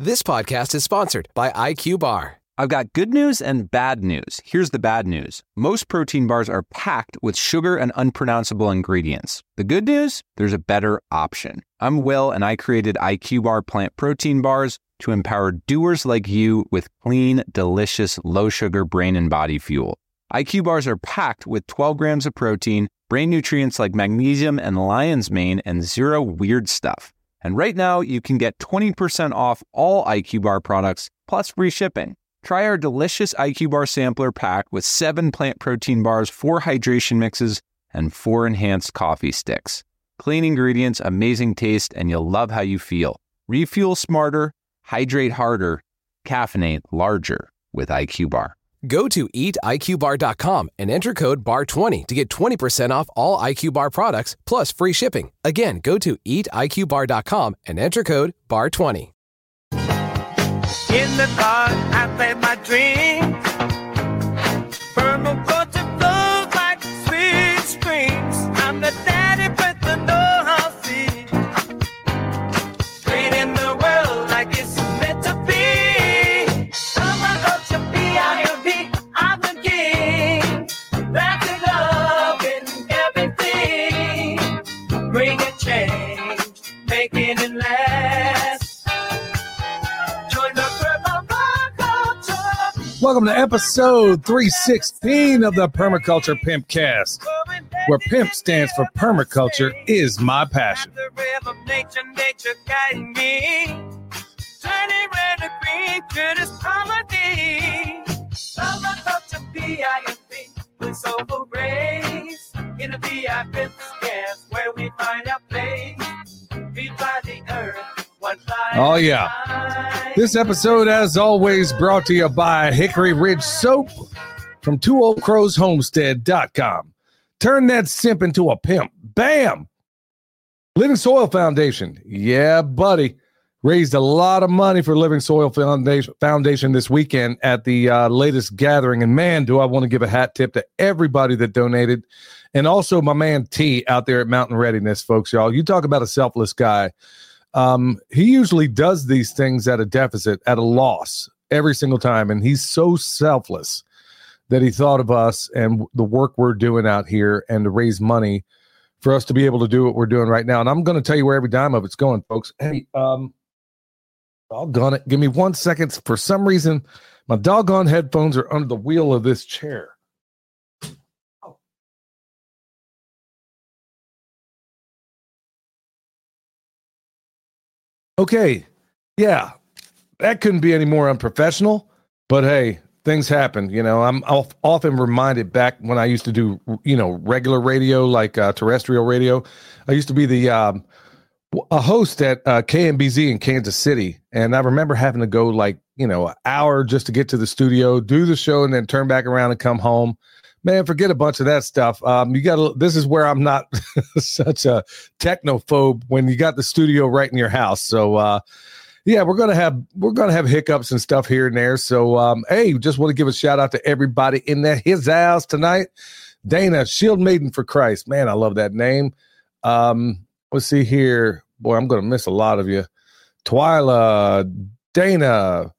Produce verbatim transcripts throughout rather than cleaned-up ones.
This podcast is sponsored by I Q Bar. I've got good news and bad news. Here's the bad news. Most protein bars are packed with sugar and unpronounceable ingredients. The good news? There's a better option. I'm Will, and I created I Q Bar plant protein bars to empower doers like you with clean, delicious, low-sugar brain and body fuel. I Q Bars are packed with twelve grams of protein, brain nutrients like magnesium and lion's mane, and zero weird stuff. And right now, you can get twenty percent off all I Q Bar products, plus free shipping. Try our delicious I Q Bar sampler pack with seven plant protein bars, four hydration mixes, and four enhanced coffee sticks. Clean ingredients, amazing taste, and you'll love how you feel. Refuel smarter, hydrate harder, caffeinate larger with I Q Bar. Go to eat I Q bar dot com and enter code B A R twenty to get twenty percent off all I Q Bar products, plus free shipping. Again, go to eat I Q bar dot com and enter code B A R twenty. In the dark, I play my dreams. Permaculture flows like sweet streams. I'm the daddy with the know-how seed. Creating the world like it's meant to be. Permaculture, P I M P, I'm the king. That's the love in everything. Bringing change, making it last. Welcome to episode three sixteen of the Permaculture Pimpcast, where pimp stands for permaculture is my passion. Oh, yeah. This episode, as always, brought to you by Hickory Ridge Soap from two old crows homestead dot com. Turn that simp into a pimp. Bam! Living Soil Foundation. Yeah, buddy. Raised a lot of money for Living Soil Foundation, Foundation this weekend at the uh, latest gathering. And man, do I want to give a hat tip to everybody that donated. And also my man T out there at Mountain Readiness, folks, y'all. You talk about a selfless guy. Um, he usually does these things at a deficit, at a loss every single time. And he's so selfless that he thought of us and the work we're doing out here and to raise money for us to be able to do what we're doing right now. And I'm going to tell you where every dime of it's going, folks. Hey, um, doggone it. Give me one second. For some reason, my doggone headphones are under the wheel of this chair. Okay, yeah, that couldn't be any more unprofessional, but hey, things happen. You know, I'm often reminded back when I used to do, you know, regular radio, like uh, terrestrial radio. I used to be the um, a host at uh, K M B Z in Kansas City, and I remember having to go like, you know, an hour just to get to the studio, do the show, and then turn back around and come home. Man, forget a bunch of that stuff. Um, you got to. This is where I'm not such a technophobe when you got the studio right in your house. So, uh, yeah, we're gonna have we're gonna have hiccups and stuff here and there. So, um, hey, just want to give a shout out to everybody in that his house tonight. Dana, Shield Maiden for Christ, man, I love that name. Um, let's see here, boy, I'm gonna miss a lot of you. Twyla, Dana.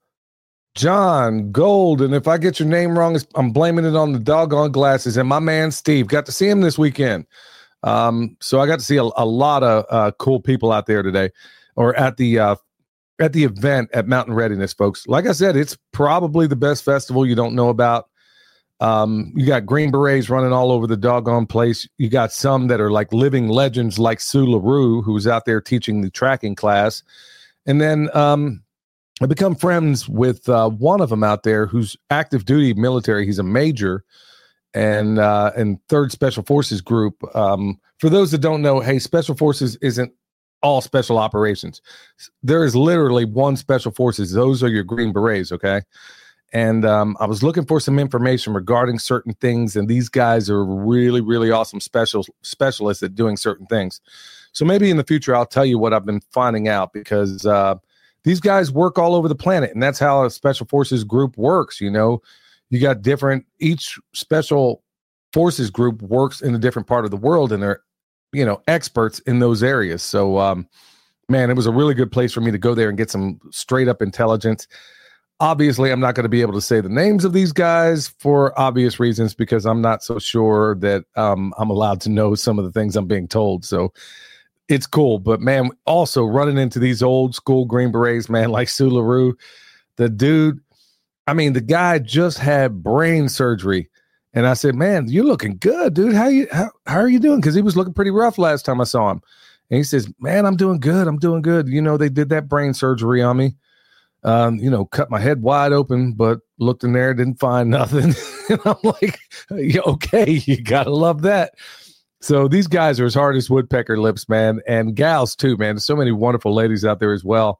John Gold, and if I get your name wrong, I'm blaming it on the doggone glasses. And my man Steve, got to see him this weekend. Um, so I got to see a, a lot of uh, cool people out there today, or at the uh, at the event at Mountain Readiness, folks. Like I said, it's probably the best festival you don't know about. Um, you got Green Berets running all over the doggone place. You got some that are like living legends, like Sue LaRue, who's out there teaching the tracking class, and then. Um, I become friends with uh, one of them out there who's active duty military. He's a major and uh, and third Special Forces group. Um, for those that don't know, hey, Special Forces isn't all special operations. There is literally one Special Forces. Those are your Green Berets, okay? And um, I was looking for some information regarding certain things, and these guys are really, really awesome special specialists at doing certain things. So maybe in the future, I'll tell you what I've been finding out, because uh, these guys work all over the planet, and that's how a Special Forces group works. You know, you got different, each Special Forces group works in a different part of the world, and they're, you know, experts in those areas. So um, man, it was a really good place for me to go there and get some straight up intelligence. Obviously, I'm not going to be able to say the names of these guys for obvious reasons, because I'm not so sure that um, I'm allowed to know some of the things I'm being told. So it's cool. But, man, also running into these old school Green Berets, man, like Sue LaRue, the dude, I mean, the guy just had brain surgery. And I said, man, you're looking good, dude. How you how, how are you doing? Because he was looking pretty rough last time I saw him. And he says, man, I'm doing good. I'm doing good. You know, they did that brain surgery on me. Um, you know, cut my head wide open, but looked in there, didn't find nothing. And I'm like, yeah, okay, you got to love that. So these guys are as hard as woodpecker lips, man, and gals too, man. There's so many wonderful ladies out there as well.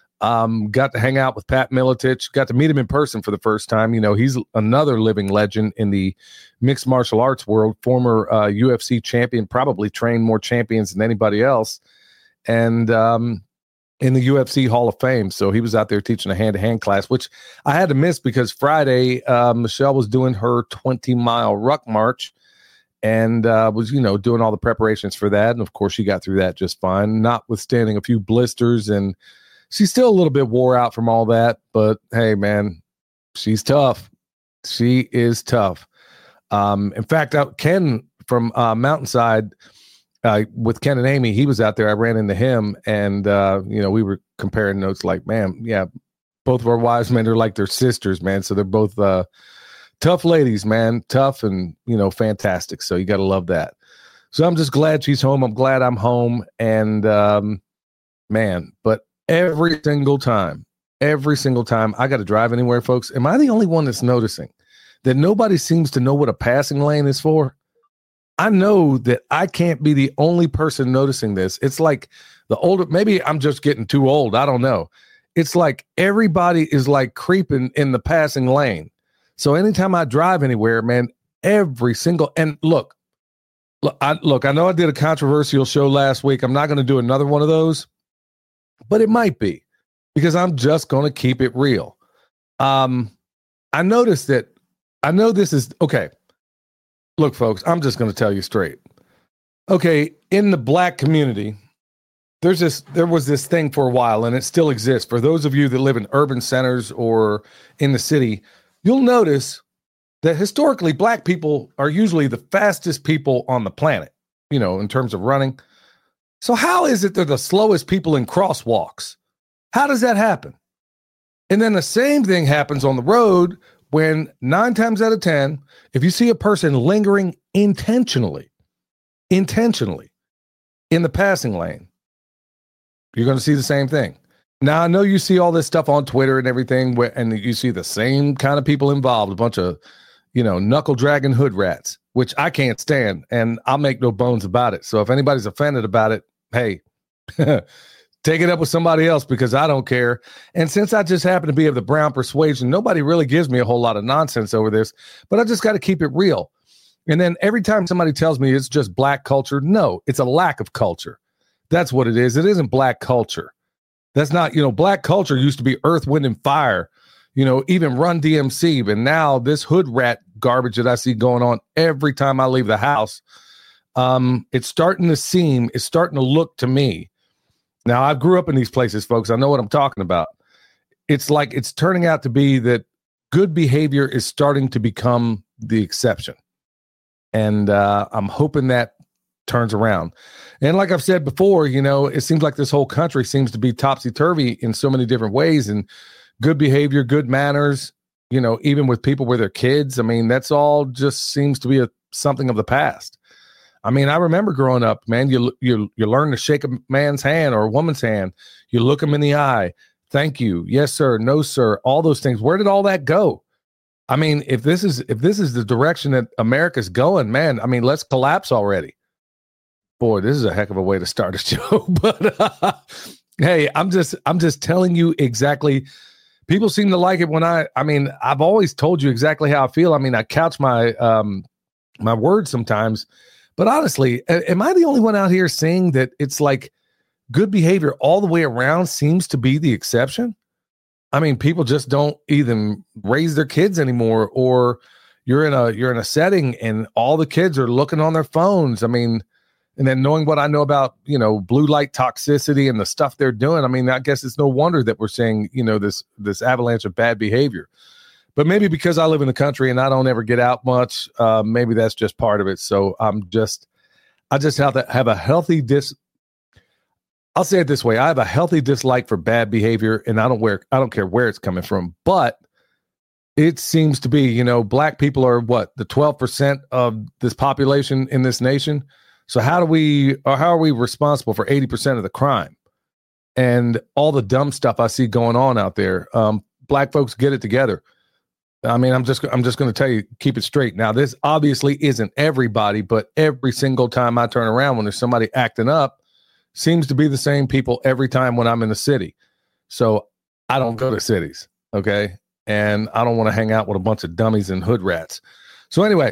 Um, got to hang out with Pat Miletich, got to meet him in person for the first time. You know, he's another living legend in the mixed martial arts world, former uh, U F C champion, probably trained more champions than anybody else. And, um, in the U F C Hall of Fame. So he was out there teaching a hand-to-hand class, which I had to miss because Friday, uh, Michelle was doing her twenty-mile ruck march and uh, was, you know, doing all the preparations for that. And, of course, she got through that just fine, notwithstanding a few blisters. And she's still a little bit wore out from all that. But, hey, man, she's tough. She is tough. Um, in fact, uh, Ken from uh, Mountainside, Uh, with Ken and Amy, he was out there. I ran into him, and uh, you know, we were comparing notes. Like, man, yeah, both of our wives, man, they're like their sisters, man. So they're both uh, tough ladies, man, tough and you know, fantastic. So you got to love that. So I'm just glad she's home. I'm glad I'm home, and um, man, but every single time, every single time I got to drive anywhere, folks. Am I the only one that's noticing that nobody seems to know what a passing lane is for? I know that I can't be the only person noticing this. It's like the older, maybe I'm just getting too old. I don't know. It's like everybody is like creeping in the passing lane. So anytime I drive anywhere, man, every single, and look, look, I, look, I know I did a controversial show last week. I'm not going to do another one of those, but it might be because I'm just going to keep it real. Um, I noticed that, I know this is, okay. Look, folks, I'm just going to tell you straight. Okay, in the black community, there's this. There was this thing for a while, and it still exists. For those of you that live in urban centers or in the city, you'll notice that historically, black people are usually the fastest people on the planet, you know, in terms of running. So how is it they're the slowest people in crosswalks? How does that happen? And then the same thing happens on the road when nine times out of ten, if you see a person lingering intentionally, intentionally in the passing lane, you're going to see the same thing. Now, I know you see all this stuff on Twitter and everything, where, and you see the same kind of people involved, a bunch of, you know, knuckle dragging hood rats, which I can't stand, and I'll make no bones about it. So if anybody's offended about it, hey, take it up with somebody else because I don't care. And since I just happen to be of the brown persuasion, nobody really gives me a whole lot of nonsense over this, but I just got to keep it real. And then every time somebody tells me it's just black culture, no, it's a lack of culture. That's what it is. It isn't black culture. That's not, you know, black culture used to be Earth, Wind, and Fire, you know, even Run D M C. But now this hood rat garbage that I see going on every time I leave the house, um, it's starting to seem, it's starting to look to me. Now, I grew up in these places, folks. I know what I'm talking about. It's like it's turning out to be that good behavior is starting to become the exception. And uh, I'm hoping that turns around. And like I've said before, you know, it seems like this whole country seems to be topsy-turvy in so many different ways. And good behavior, good manners, you know, even with people with their kids. I mean, that's all just seems to be a, something of the past. I mean, I remember growing up, man, you, you, you learn to shake a man's hand or a woman's hand. You look them in the eye. Thank you. Yes, sir. No, sir. All those things. Where did all that go? I mean, if this is, if this is the direction that America's going, man, I mean, let's collapse already. Boy, this is a heck of a way to start a show, but uh, hey, I'm just, I'm just telling you exactly. People seem to like it when I, I mean, I've always told you exactly how I feel. I mean, I couch my, um, my words sometimes. But honestly, am I the only one out here saying that it's like good behavior all the way around seems to be the exception? I mean, people just don't even raise their kids anymore, or you're in a you're in a setting and all the kids are looking on their phones. I mean, And then knowing what I know about, you know, blue light toxicity and the stuff they're doing, I mean, I guess it's no wonder that we're seeing, you know, this this avalanche of bad behavior. But maybe because I live in the country and I don't ever get out much, uh, maybe that's just part of it. So I'm just, I just have to have a healthy dis. I'll say it this way: I have a healthy dislike for bad behavior, and I don't wear, I don't care where it's coming from. But it seems to be, you know, black people are what, the twelve percent of this population in this nation. So how do we, or how are we responsible for eighty percent of the crime and all the dumb stuff I see going on out there? Um, black folks, get it together. I mean, I'm just, I'm just going to tell you, keep it straight. Now, this obviously isn't everybody, but every single time I turn around when there's somebody acting up, seems to be the same people every time when I'm in the city. So I don't go to cities, okay? And I don't want to hang out with a bunch of dummies and hood rats. So anyway,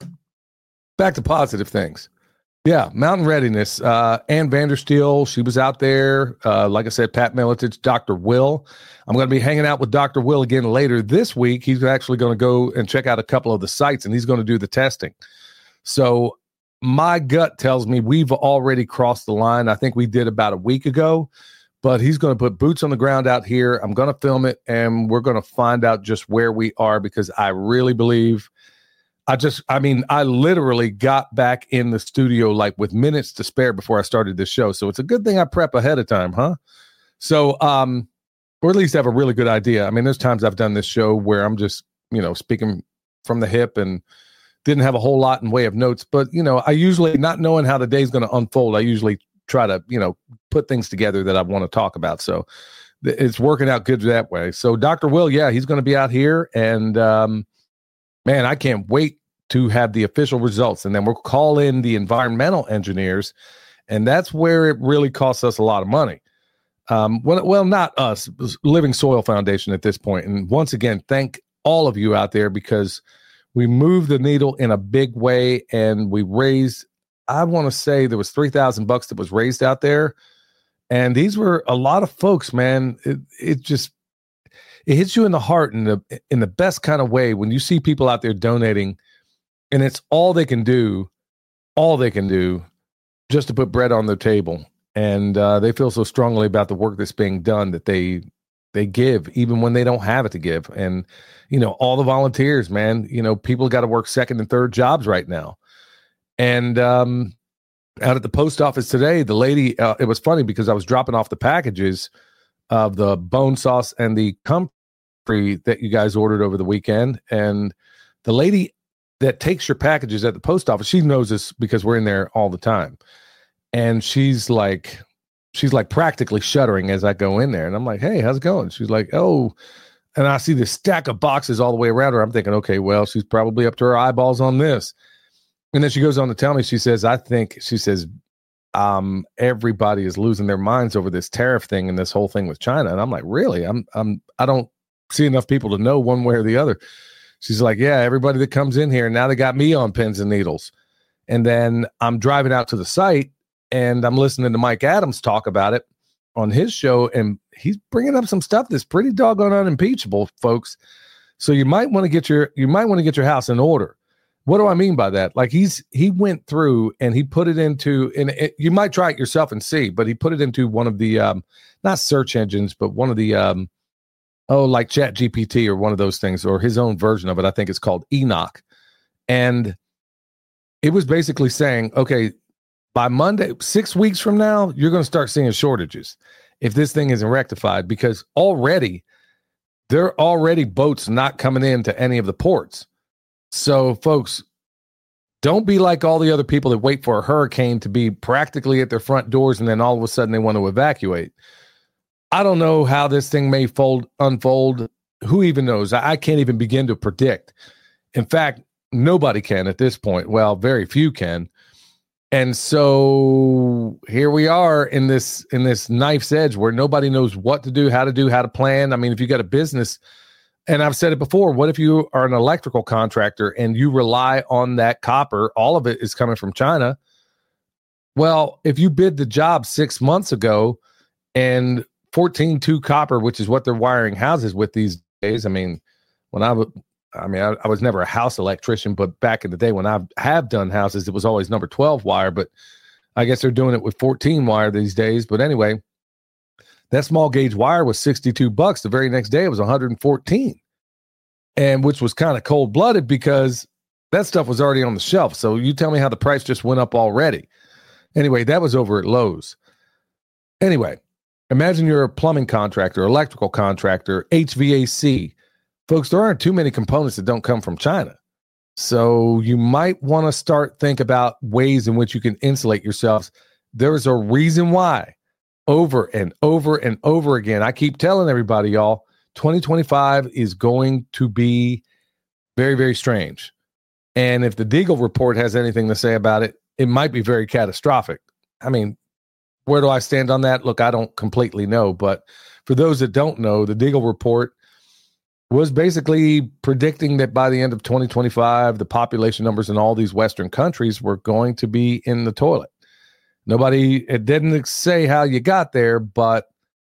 back to positive things. Yeah, Mountain Readiness. Uh, Ann Vandersteel, she was out there. Uh, like I said, Pat Miletich, Doctor Will. I'm going to be hanging out with Doctor Will again later this week. He's actually going to go and check out a couple of the sites, and he's going to do the testing. So my gut tells me we've already crossed the line. I think we did about a week ago, but he's going to put boots on the ground out here. I'm going to film it, and we're going to find out just where we are, because I really believe I just, I mean, I literally got back in the studio like with minutes to spare before I started this show. So it's a good thing I prep ahead of time, huh? So, um, or at least have a really good idea. I mean, there's times I've done this show where I'm just, you know, speaking from the hip and didn't have a whole lot in way of notes. But, you know, I usually, not knowing how the day's going to unfold, I usually try to, you know, put things together that I want to talk about. So th- it's working out good that way. So Doctor Will, yeah, he's going to be out here. And, um, man, I can't wait to have the official results. And then we'll call in the environmental engineers. And that's where it really costs us a lot of money. Um, well, well, not us, Living Soil Foundation at this point. And once again, thank all of you out there, because we moved the needle in a big way, and we raised, I want to say there was three thousand bucks that was raised out there. And these were a lot of folks, man. It, it just, it hits you in the heart in the, in the best kind of way when you see people out there donating, and it's all they can do, all they can do just to put bread on their table. And uh, they feel so strongly about the work that's being done that they they give, even when they don't have it to give. And, you know, all the volunteers, man, you know, people got to work second and third jobs right now. And um, out at the post office today, the lady, uh, it was funny because I was dropping off the packages of the bone sauce and the comfrey that you guys ordered over the weekend. And the lady that takes your packages at the post office, she knows this because we're in there all the time. And she's like, she's like practically shuddering as I go in there. And I'm like, hey, how's it going? She's like, oh, and I see this stack of boxes all the way around her. I'm thinking, okay, well, she's probably up to her eyeballs on this. And then she goes on to tell me, she says, I think, she says, um, everybody is losing their minds over this tariff thing and this whole thing with China. And I'm like, really? I'm, I'm, I don't see enough people to know one way or the other. She's like, yeah, everybody that comes in here, now they got me on pins and needles. And then I'm driving out to the site, and I'm listening to Mike Adams talk about it on his show, and he's bringing up some stuff that's pretty doggone unimpeachable, folks. So you might want to get your you might want to get your house in order. What do I mean by that? Like he's he went through and he put it into, and it, you might try it yourself and see, but he put it into one of the um, not search engines, but one of the um, oh, like Chat G P T or one of those things, or his own version of it. I think it's called Enoch. And it was basically saying, okay, by Monday, six weeks from now, you're going to start seeing shortages if this thing isn't rectified, because already there are already boats not coming into any of the ports. So, folks, don't be like all the other people that wait for a hurricane to be practically at their front doors and then all of a sudden they want to evacuate. I don't know how this thing may fold, unfold. Who even knows? I, I can't even begin to predict. In fact, nobody can at this point. Well, very few can. And so here we are in this in this knife's edge where nobody knows what to do, how to do, how to plan. I mean, if you got a business, and I've said it before, what if you are an electrical contractor and you rely on that copper? All of it is coming from China. Well, if you bid the job six months ago and fourteen two copper, which is what they're wiring houses with these days. I mean, when I would, I mean, I, I was never a house electrician, but back in the day when I have done houses, it was always number twelve wire. But I guess they're doing it with fourteen wire these days. But anyway, that small gauge wire was sixty-two bucks. The very next day it was one hundred fourteen, and which was kind of cold blooded because that stuff was already on the shelf. So you tell me how the price just went up already. Anyway, that was over at Lowe's. Anyway, imagine you're a plumbing contractor, electrical contractor, H V A C. Folks, there aren't too many components that don't come from China. So you might want to start think about ways in which you can insulate yourselves. There's a reason why over and over and over again, I keep telling everybody, y'all, twenty twenty-five is going to be very, very strange. And if the Deagle report has anything to say about it, it might be very catastrophic. I mean, where do I stand on that? Look, I don't completely know, but for those that don't know, the Deagle report was basically predicting that by the end of twenty twenty-five, the population numbers in all these Western countries were going to be in the toilet. Nobody, it didn't say how you got there, but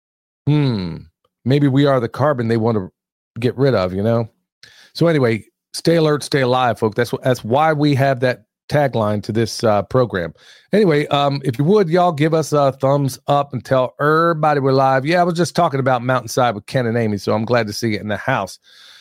hmm, maybe we are the carbon they want to get rid of, you know? So anyway, stay alert, stay alive, folks. That's, that's why we have that tagline to this uh, program. Anyway, um, if you would, y'all give us a thumbs up and tell everybody we're live. Yeah, I was just talking about Mountainside with Ken and Amy, so I'm glad to see it in the house.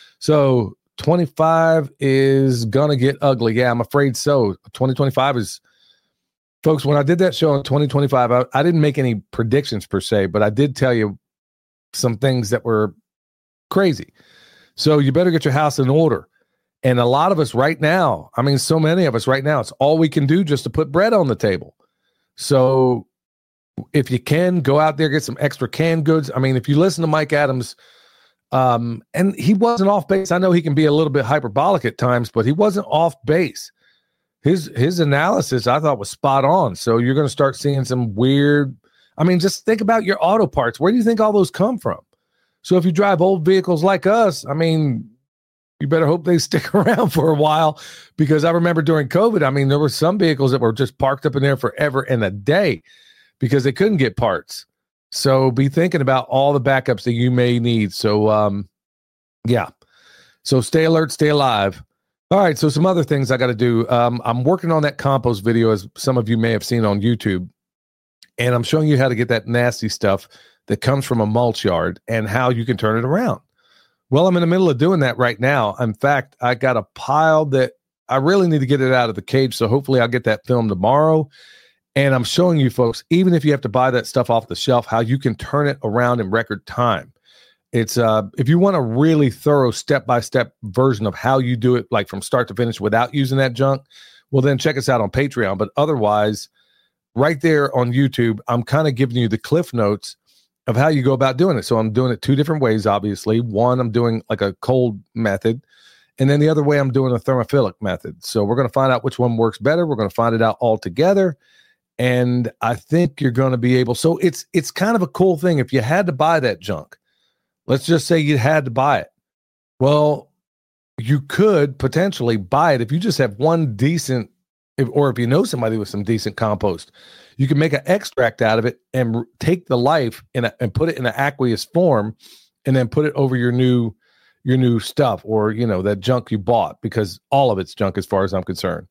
So twenty-five is going to get ugly. Yeah, I'm afraid so. twenty twenty-five is, folks, when I did that show in twenty twenty-five, I, I didn't make any predictions per se, but I did tell you some things that were crazy. So you better get your house in order. And a lot of us right now, I mean, so many of us right now, it's all we can do just to put bread on the table. So if you can, go out there, get some extra canned goods. I mean, if you listen to Mike Adams, um, and he wasn't off base. I know he can be a little bit hyperbolic at times, but he wasn't off base. His, his analysis, I thought, was spot on. So you're going to start seeing some weird, I mean, just think about your auto parts. Where do you think all those come from? So if you drive old vehicles like us, I mean, you better hope they stick around for a while, because I remember during COVID, I mean, there were some vehicles that were just parked up in there forever and a day because they couldn't get parts. So be thinking about all the backups that you may need. So, um, yeah. So stay alert, stay alive. All right. So some other things I got to do. Um, I'm working on that compost video, as some of you may have seen on YouTube, and I'm showing you how to get that nasty stuff that comes from a mulch yard and how you can turn it around. Well, I'm in the middle of doing that right now. In fact, I got a pile that I really need to get it out of the cage. So hopefully I'll get that film tomorrow. And I'm showing you folks, even if you have to buy that stuff off the shelf, how you can turn it around in record time. It's uh, if you want a really thorough step-by-step version of how you do it, like from start to finish without using that junk, well, then check us out on Patreon. But otherwise, right there on YouTube, I'm kind of giving you the cliff notes of how you go about doing it. So I'm doing it two different ways, obviously. One, I'm doing like a cold method. And then the other way, I'm doing a thermophilic method. So we're going to find out which one works better. We're going to find it out all together. And I think you're going to be able. So it's it's kind of a cool thing. If you had to buy that junk, let's just say you had to buy it. Well, you could potentially buy it if you just have one decent, if, or if you know somebody with some decent compost. You can make an extract out of it and r- take the life in a, and put it in an aqueous form, and then put it over your new your new stuff, or you know, that junk you bought, because all of it's junk as far as I'm concerned.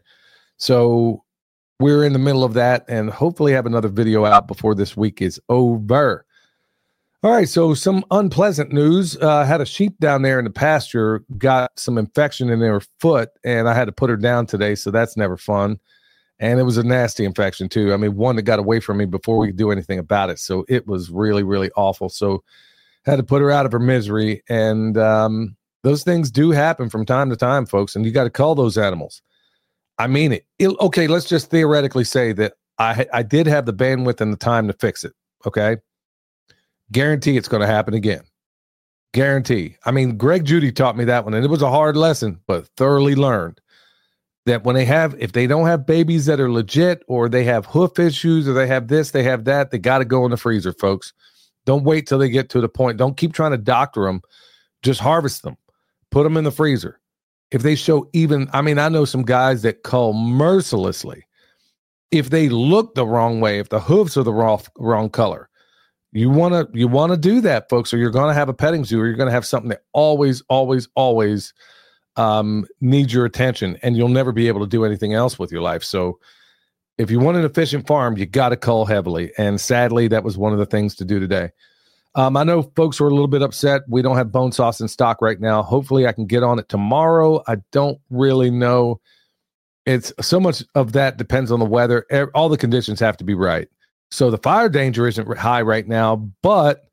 So we're in the middle of that, and hopefully have another video out before this week is over. All right, so some unpleasant news. Uh, I had a sheep down there in the pasture, got some infection in their foot, and I had to put her down today, so that's never fun. And it was a nasty infection too. I mean, one that got away from me before we could do anything about it. So it was really, really awful. So had to put her out of her misery. And um, those things do happen from time to time, folks. And you got to call those animals. I mean it. it. Okay, let's just theoretically say that I I did have the bandwidth and the time to fix it. Okay, guarantee it's going to happen again. Guarantee. I mean, Greg Judy taught me that one, and it was a hard lesson, but thoroughly learned. That when they have, if they don't have babies that are legit, or they have hoof issues, or they have this, they have that, they got to go in the freezer, folks. Don't wait till they get to the point. Don't keep trying to doctor them. Just harvest them. Put them in the freezer. If they show even, I mean, I know some guys that cull mercilessly. If they look the wrong way, if the hooves are the wrong, wrong color, you want to you want to do that, folks, or you're going to have a petting zoo, or you're going to have something that always, always, always um, needs your attention, and you'll never be able to do anything else with your life. So if you want an efficient farm, you got to cull heavily. And sadly, that was one of the things to do today. Um, I know folks are a little bit upset. We don't have bone sauce in stock right now. Hopefully I can get on it tomorrow. I don't really know. It's so much of that depends on the weather. All the conditions have to be right. So the fire danger isn't high right now, but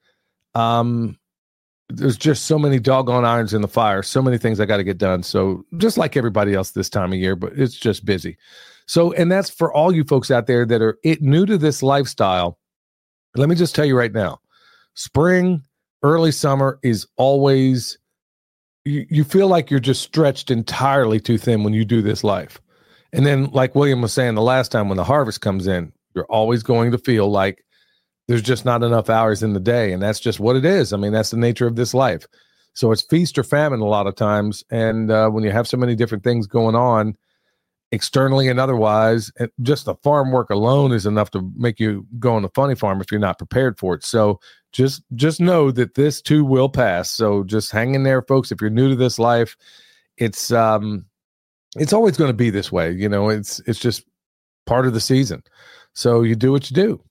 um, there's just so many doggone irons in the fire, so many things I got to get done. So just like everybody else this time of year, but it's just busy. So, and that's for all you folks out there that are it, new to this lifestyle. Let me just tell you right now, spring, early summer is always, you, you feel like you're just stretched entirely too thin when you do this life. And then like William was saying the last time, when the harvest comes in, you're always going to feel like there's just not enough hours in the day. And that's just what it is. I mean, that's the nature of this life. So it's feast or famine a lot of times. And uh, when you have so many different things going on, externally and otherwise, and just the farm work alone is enough to make you go on the funny farm if you're not prepared for it. So just just know that this too will pass. So just hang in there, folks. If you're new to this life, it's um it's always going to be this way. You know, it's it's just part of the season. So you do what you do.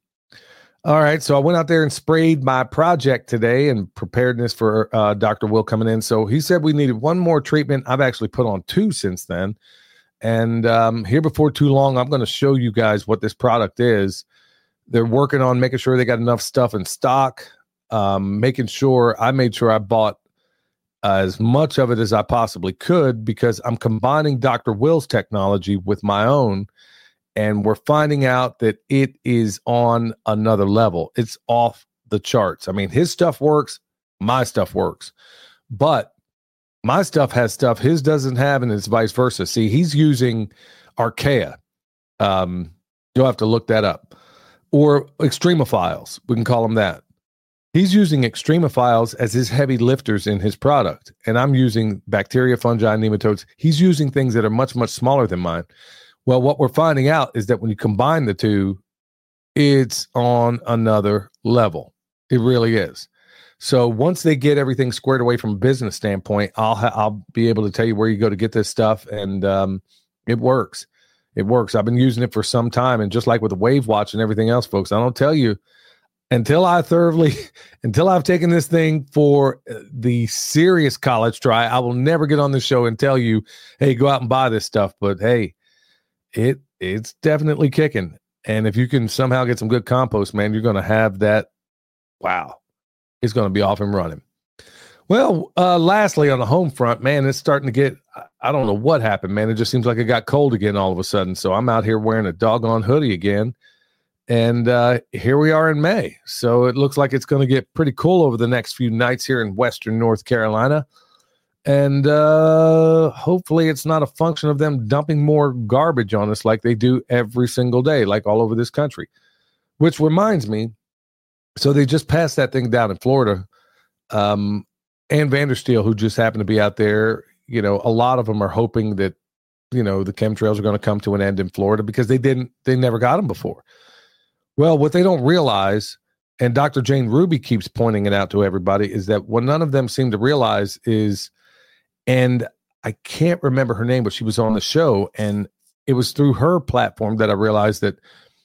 All right. So I went out there and sprayed my project today and preparedness for uh, Doctor Will coming in. So he said we needed one more treatment. I've actually put on two since then. And um, here before too long, I'm going to show you guys what this product is. They're working on making sure they got enough stuff in stock, um, making sure I made sure I bought uh, as much of it as I possibly could, because I'm combining Doctor Will's technology with my own. And we're finding out that it is on another level. It's off the charts. I mean, his stuff works. My stuff works. But my stuff has stuff his doesn't have, and it's vice versa. See, he's using Archaea. Um, you'll have to look that up. Or extremophiles. We can call them that. He's using extremophiles as his heavy lifters in his product. And I'm using bacteria, fungi, nematodes. He's using things that are much, much smaller than mine. Well, what we're finding out is that when you combine the two, it's on another level. It really is. So once they get everything squared away from a business standpoint, I'll ha- I'll be able to tell you where you go to get this stuff, and um, it works. It works. I've been using it for some time, and just like with the Wave Watch and everything else, folks, I don't tell you until I thoroughly, until I've taken this thing for the serious college try, I will never get on the show and tell you, hey, go out and buy this stuff. But hey, it it's definitely kicking. And if you can somehow get some good compost, man, you're going to have that. Wow. It's going to be off and running. Well, uh, lastly, on the home front, man, it's starting to get, I don't know what happened, man. It just seems like it got cold again all of a sudden. So I'm out here wearing a doggone hoodie again. And uh, here we are in May. So it looks like it's going to get pretty cool over the next few nights here in Western North Carolina. And uh, hopefully it's not a function of them dumping more garbage on us like they do every single day, like all over this country. Which reminds me, so they just passed that thing down in Florida. Um, Ann Vandersteel, who just happened to be out there, you know, a lot of them are hoping that, you know, the chemtrails are going to come to an end in Florida because they didn't, they never got them before. Well, what they don't realize, and Doctor Jane Ruby keeps pointing it out to everybody, is that what none of them seem to realize is, and I can't remember her name, but she was on the show, and it was through her platform that I realized that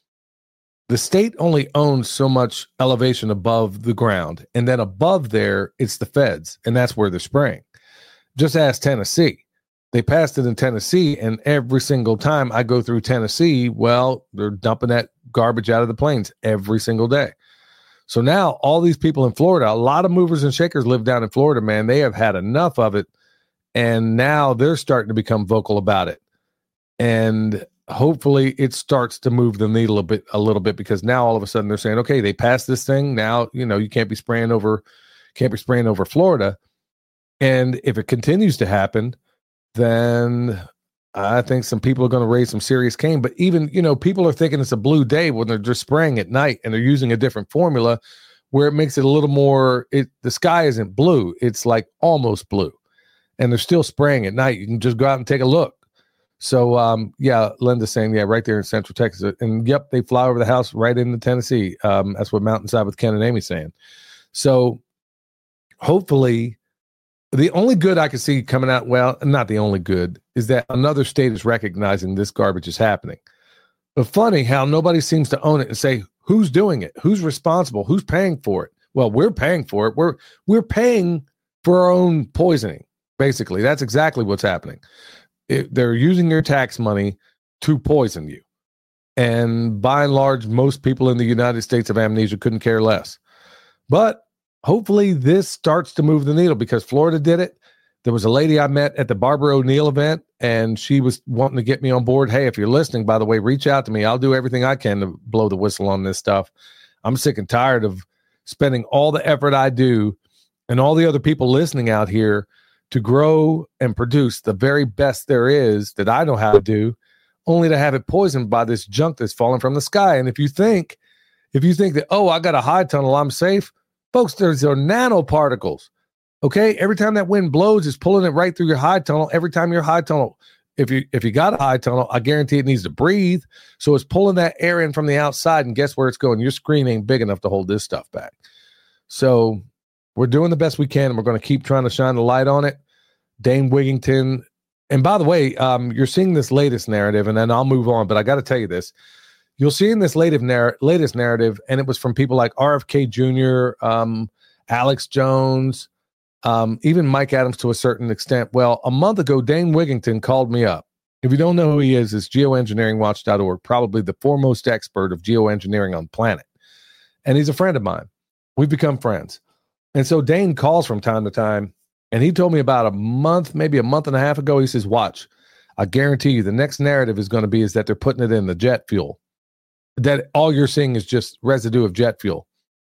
the state only owns so much elevation above the ground. And then above there, it's the feds. And that's where they're spraying. Just ask Tennessee. They passed it in Tennessee. And every single time I go through Tennessee, well, they're dumping that garbage out of the plains every single day. So now all these people in Florida, a lot of movers and shakers live down in Florida, man. They have had enough of it. And now they're starting to become vocal about it. And hopefully it starts to move the needle a bit, a little bit, because now all of a sudden they're saying, okay, they passed this thing. Now, you know, you can't be spraying over, can't be spraying over Florida. And if it continues to happen, then I think some people are going to raise some serious cane. But even, you know, people are thinking it's a blue day when they're just spraying at night and they're using a different formula where it makes it a little more, it, the sky isn't blue. It's like almost blue, and they're still spraying at night. You can just go out and take a look. So, um, yeah, Linda's saying, yeah, right there in Central Texas. And, yep, they fly over the house right into Tennessee. Um, that's what Mountainside with Ken and Amy saying. So, hopefully, the only good I can see coming out, well, not the only good, is that another state is recognizing this garbage is happening. But funny how nobody seems to own it and say, who's doing it? Who's responsible? Who's paying for it? Well, we're paying for it. We're we're paying for our own poisoning, basically. That's exactly what's happening. It, they're using your tax money to poison you. And by and large, most people in the United States of amnesia couldn't care less. But hopefully this starts to move the needle because Florida did it. There was a lady I met at the Barbara O'Neill event, and she was wanting to get me on board. Hey, if you're listening, by the way, reach out to me. I'll do everything I can to blow the whistle on this stuff. I'm sick and tired of spending all the effort I do and all the other people listening out here to grow and produce the very best there is that I know how to do, only to have it poisoned by this junk that's falling from the sky. And if you think, if you think that, oh, I got a high tunnel, I'm safe, folks, there's are nanoparticles. Okay, every time that wind blows, it's pulling it right through your high tunnel. Every time your high tunnel, if you if you got a high tunnel, I guarantee it needs to breathe. So it's pulling that air in from the outside, and guess where it's going? Your screen ain't big enough to hold this stuff back. So we're doing the best we can, and we're going to keep trying to shine the light on it. Dane Wigington. And by the way, um, you're seeing this latest narrative, and then I'll move on. But I got to tell you this. You'll see in this latest, narr- latest narrative, and it was from people like R F K Junior, um, Alex Jones, um, even Mike Adams to a certain extent. Well, a month ago, Dane Wigington called me up. If you don't know who he is, it's geoengineering watch dot org, probably the foremost expert of geoengineering on the planet. And he's a friend of mine. We've become friends. And so Dane calls from time to time. And he told me about a month, maybe a month and a half ago, he says, watch, I guarantee you the next narrative is going to be is that they're putting it in the jet fuel. That all you're seeing is just residue of jet fuel.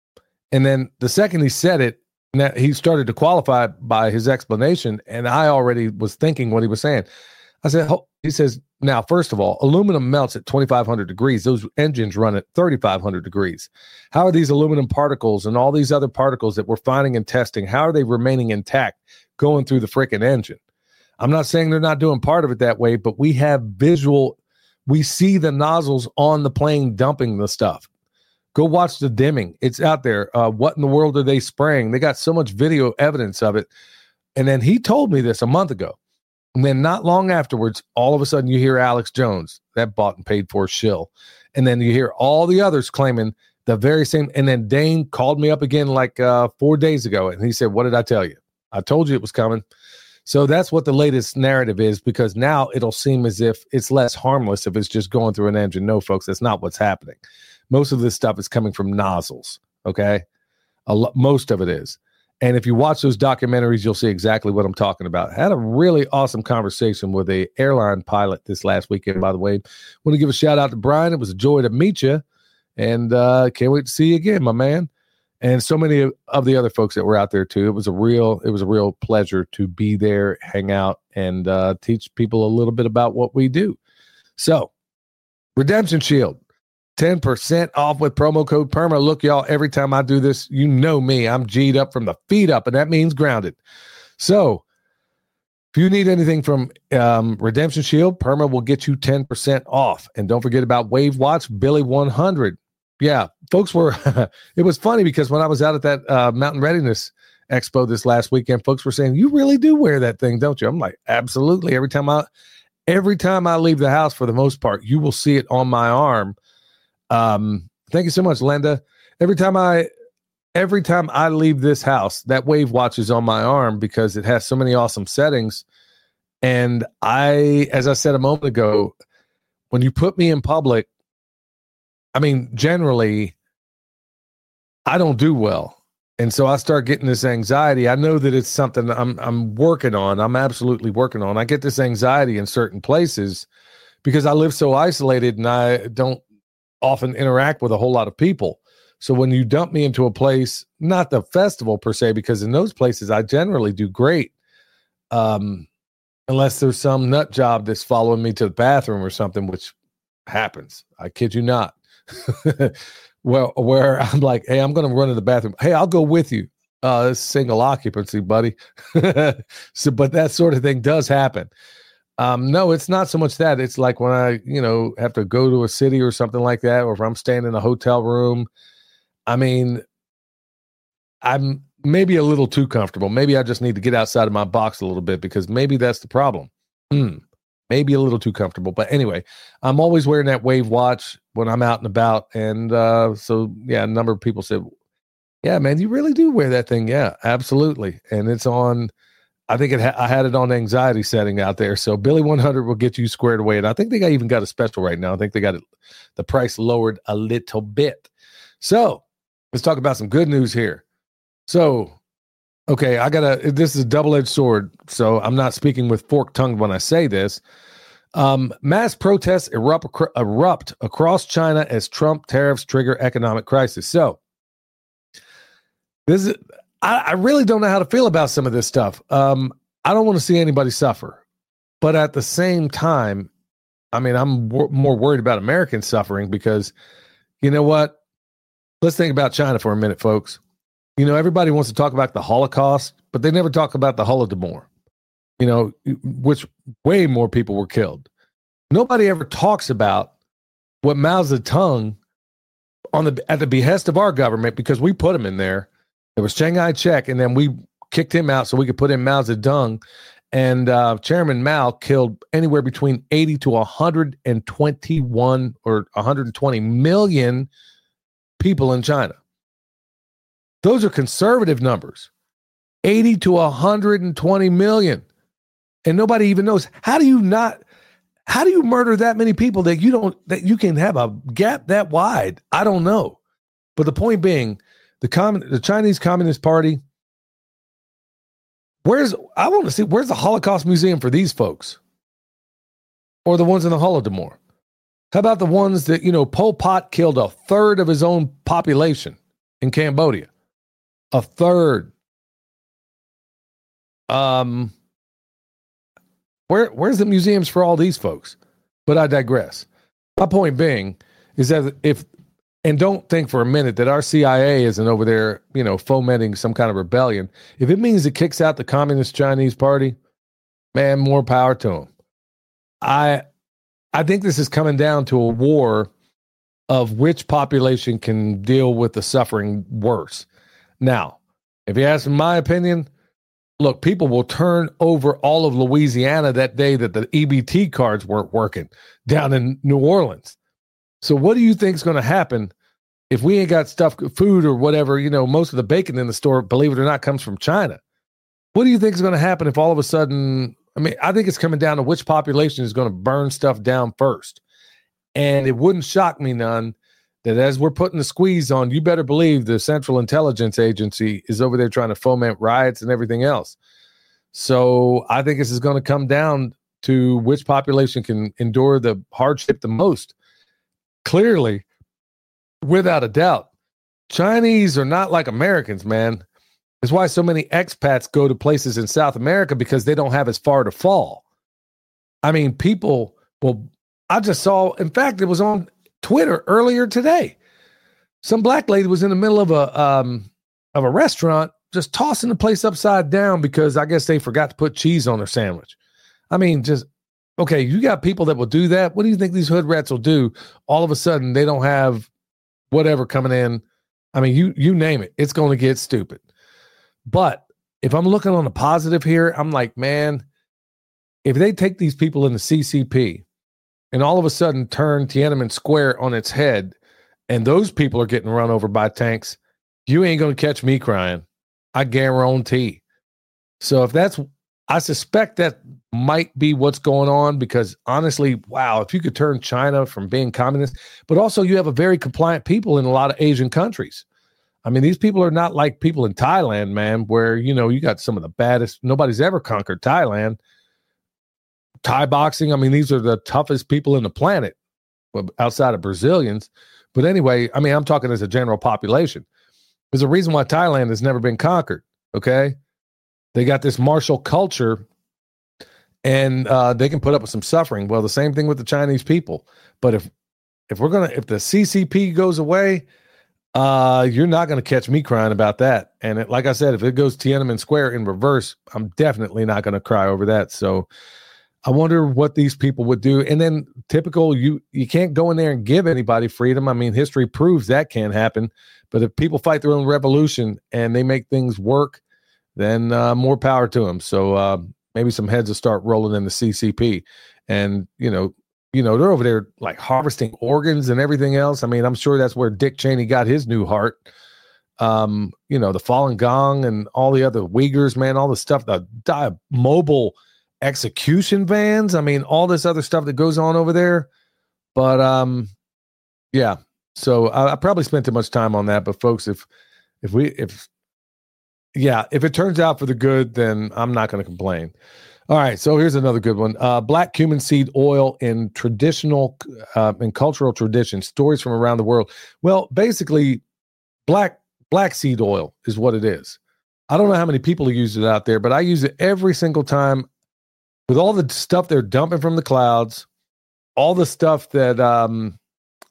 And then the second he said it, he started to qualify by his explanation. And I already was thinking what he was saying. I said, oh, he says, now, first of all, aluminum melts at twenty-five hundred degrees. Those engines run at thirty-five hundred degrees. How are these aluminum particles and all these other particles that we're finding and testing, how are they remaining intact going through the freaking engine? I'm not saying they're not doing part of it that way, but we have visual, we see the nozzles on the plane dumping the stuff. Go watch the dimming. It's out there. Uh, what in the world are they spraying? They got so much video evidence of it. And then he told me this a month ago. And then not long afterwards, all of a sudden you hear Alex Jones, that bought and paid for shill. And then you hear all the others claiming the very same. And then Dane called me up again like uh, four days ago. And he said, what did I tell you? I told you it was coming. So that's what the latest narrative is, because now it'll seem as if it's less harmless if it's just going through an engine. No, folks, that's not what's happening. Most of this stuff is coming from nozzles. Okay. A lo- most of it is. And if you watch those documentaries, you'll see exactly what I'm talking about. I had a really awesome conversation with a airline pilot this last weekend, by the way. Want to give a shout out to Brian. It was a joy to meet you. And uh, can't wait to see you again, my man. And so many of, of the other folks that were out there too. It was a real, it was a real pleasure to be there, hang out, and uh, teach people a little bit about what we do. So, Redemption Shield. ten percent off with promo code PERMA. Look, y'all, every time I do this, you know me. I'm G'd up from the feet up, and that means grounded. So if you need anything from um, Redemption Shield, PERMA will get you ten percent off. And don't forget about Wave Watch, Billy one hundred. Yeah, folks were, it was funny because when I was out at that uh, Mountain Readiness Expo this last weekend, folks were saying, you really do wear that thing, don't you? I'm like, absolutely. Every time I, every time I leave the house, for the most part, you will see it on my arm. Um, thank you so much, Linda. Every time I, every time I leave this house, that Wave Watch is on my arm because it has so many awesome settings. And I, as I said a moment ago, when you put me in public, I mean, generally, I don't do well. And so I start getting this anxiety. I know that it's something I'm, I'm working on. I'm absolutely working on. I get this anxiety in certain places because I live so isolated and I don't often interact with a whole lot of people. So when you dump me into a place, not the festival per se, because in those places I generally do great, um, unless there's some nut job that's following me to the bathroom or something, which happens. I kid you not. Well, where I'm like, hey, I'm going to run to the bathroom. Hey, I'll go with you. Uh, it's single occupancy, buddy. So, but that sort of thing does happen. Um, no, it's not so much that. It's like when I, you know, have to go to a city or something like that, or if I'm staying in a hotel room. I mean, I'm maybe a little too comfortable. Maybe I just need to get outside of my box a little bit because maybe that's the problem. Hmm. maybe a little too comfortable. But anyway, I'm always wearing that Wave watch when I'm out and about. And uh, so, yeah, a number of people said, yeah, man, you really do wear that thing. Yeah, absolutely. And it's on, I think it ha- I had it on anxiety setting out there. So Billy one hundred will get you squared away. And I think they got, even got a special right now. I think they got it, the price lowered a little bit. So let's talk about some good news here. So, okay, I got to, this is a double-edged sword, so I'm not speaking with forked tongue when I say this. Um, mass protests erupt, erupt across China as Trump tariffs trigger economic crisis. So, this is, I, I really don't know how to feel about some of this stuff. Um, I don't want to see anybody suffer. But at the same time, I mean, I'm w- more worried about Americans suffering because, you know what? Let's think about China for a minute, folks. You know, everybody wants to talk about the Holocaust, but they never talk about the Holodomor, you know, which way more people were killed. Nobody ever talks about what Mao Zedong, on the at the behest of our government, because we put him in there. There was Chiang Kai-shek, and then we kicked him out so we could put in Mao Zedong. And uh, Chairman Mao killed anywhere between eighty to one hundred twenty-one or one hundred twenty million people in China. Those are conservative numbers, eighty to one hundred twenty million. And nobody even knows. How do you not, how do you murder that many people that you don't, that you can have a gap that wide? I don't know. But the point being, the common, the Chinese Communist Party, where's, I want to see, where's the Holocaust Museum for these folks? Or the ones in the Holodomor? How about the ones that, you know, Pol Pot killed a third of his own population in Cambodia? A third. Um, where where's the museums for all these folks? But I digress. My point being is that if, and don't think for a minute that our C I A isn't over there, you know, fomenting some kind of rebellion. If it means it kicks out the Communist Chinese Party, man, more power to them. I, I think this is coming down to a war of which population can deal with the suffering worse. Now, if you ask my opinion, look, people will turn over all of Louisiana that day that the E B T cards weren't working down in New Orleans. So what do you think is going to happen if we ain't got stuff, food or whatever? You know, most of the bacon in the store, believe it or not, comes from China. What do you think is going to happen if all of a sudden, I mean, I think it's coming down to which population is going to burn stuff down first. And it wouldn't shock me none that as we're putting the squeeze on, you better believe the Central Intelligence Agency is over there trying to foment riots and everything else. So I think this is going to come down to which population can endure the hardship the most. Clearly, without a doubt, Chinese are not like Americans, man. That's why so many expats go to places in South America, because they don't have as far to fall. I mean, people, well, I just saw, in fact, it was on Twitter earlier today. Some black lady was in the middle of a um, of a restaurant just tossing the place upside down because I guess they forgot to put cheese on their sandwich. I mean, just, okay, you got people that will do that. What do you think these hood rats will do? All of a sudden, they don't have whatever coming in. I mean, you you name it. It's going to get stupid. But if I'm looking on the positive here, I'm like, man, if they take these people in the C C P and all of a sudden turn Tiananmen Square on its head, and those people are getting run over by tanks, you ain't going to catch me crying. I guarantee. So if that's, I suspect that might be what's going on, because honestly, wow, if you could turn China from being communist, but also you have a very compliant people in a lot of Asian countries. I mean, these people are not like people in Thailand, man, where, you know, you got some of the baddest, nobody's ever conquered Thailand. Thai boxing, I mean, these are the toughest people in the planet outside of Brazilians. But anyway, I mean, I'm talking as a general population. There's a reason why Thailand has never been conquered, okay? They got this martial culture, and uh, they can put up with some suffering. Well, the same thing with the Chinese people. But if if we're gonna, if the C C P goes away, uh, you're not gonna catch me crying about that. And it, like I said, if it goes Tiananmen Square in reverse, I'm definitely not gonna cry over that. So I wonder what these people would do. And then typical, you you can't go in there and give anybody freedom. I mean, history proves that can't happen. But if people fight their own revolution and they make things work, then uh, more power to them. So, uh, maybe some heads will start rolling in the C C P. And, you know, you know, they're over there like harvesting organs and everything else. I mean, I'm sure that's where Dick Cheney got his new heart. Um, you know, the Falun Gong and all the other Uyghurs, man, all the stuff, the di- mobile execution vans. I mean, all this other stuff that goes on over there. But, um, yeah, so I, I probably spent too much time on that. But folks, if, if we, if, yeah, if it turns out for the good, then I'm not going to complain. All right, so here's another good one. Uh, black cumin seed oil in traditional uh, and cultural traditions, stories from around the world. Well, basically, black black seed oil is what it is. I don't know how many people use it out there, but I use it every single time with all the stuff they're dumping from the clouds, all the stuff that, um,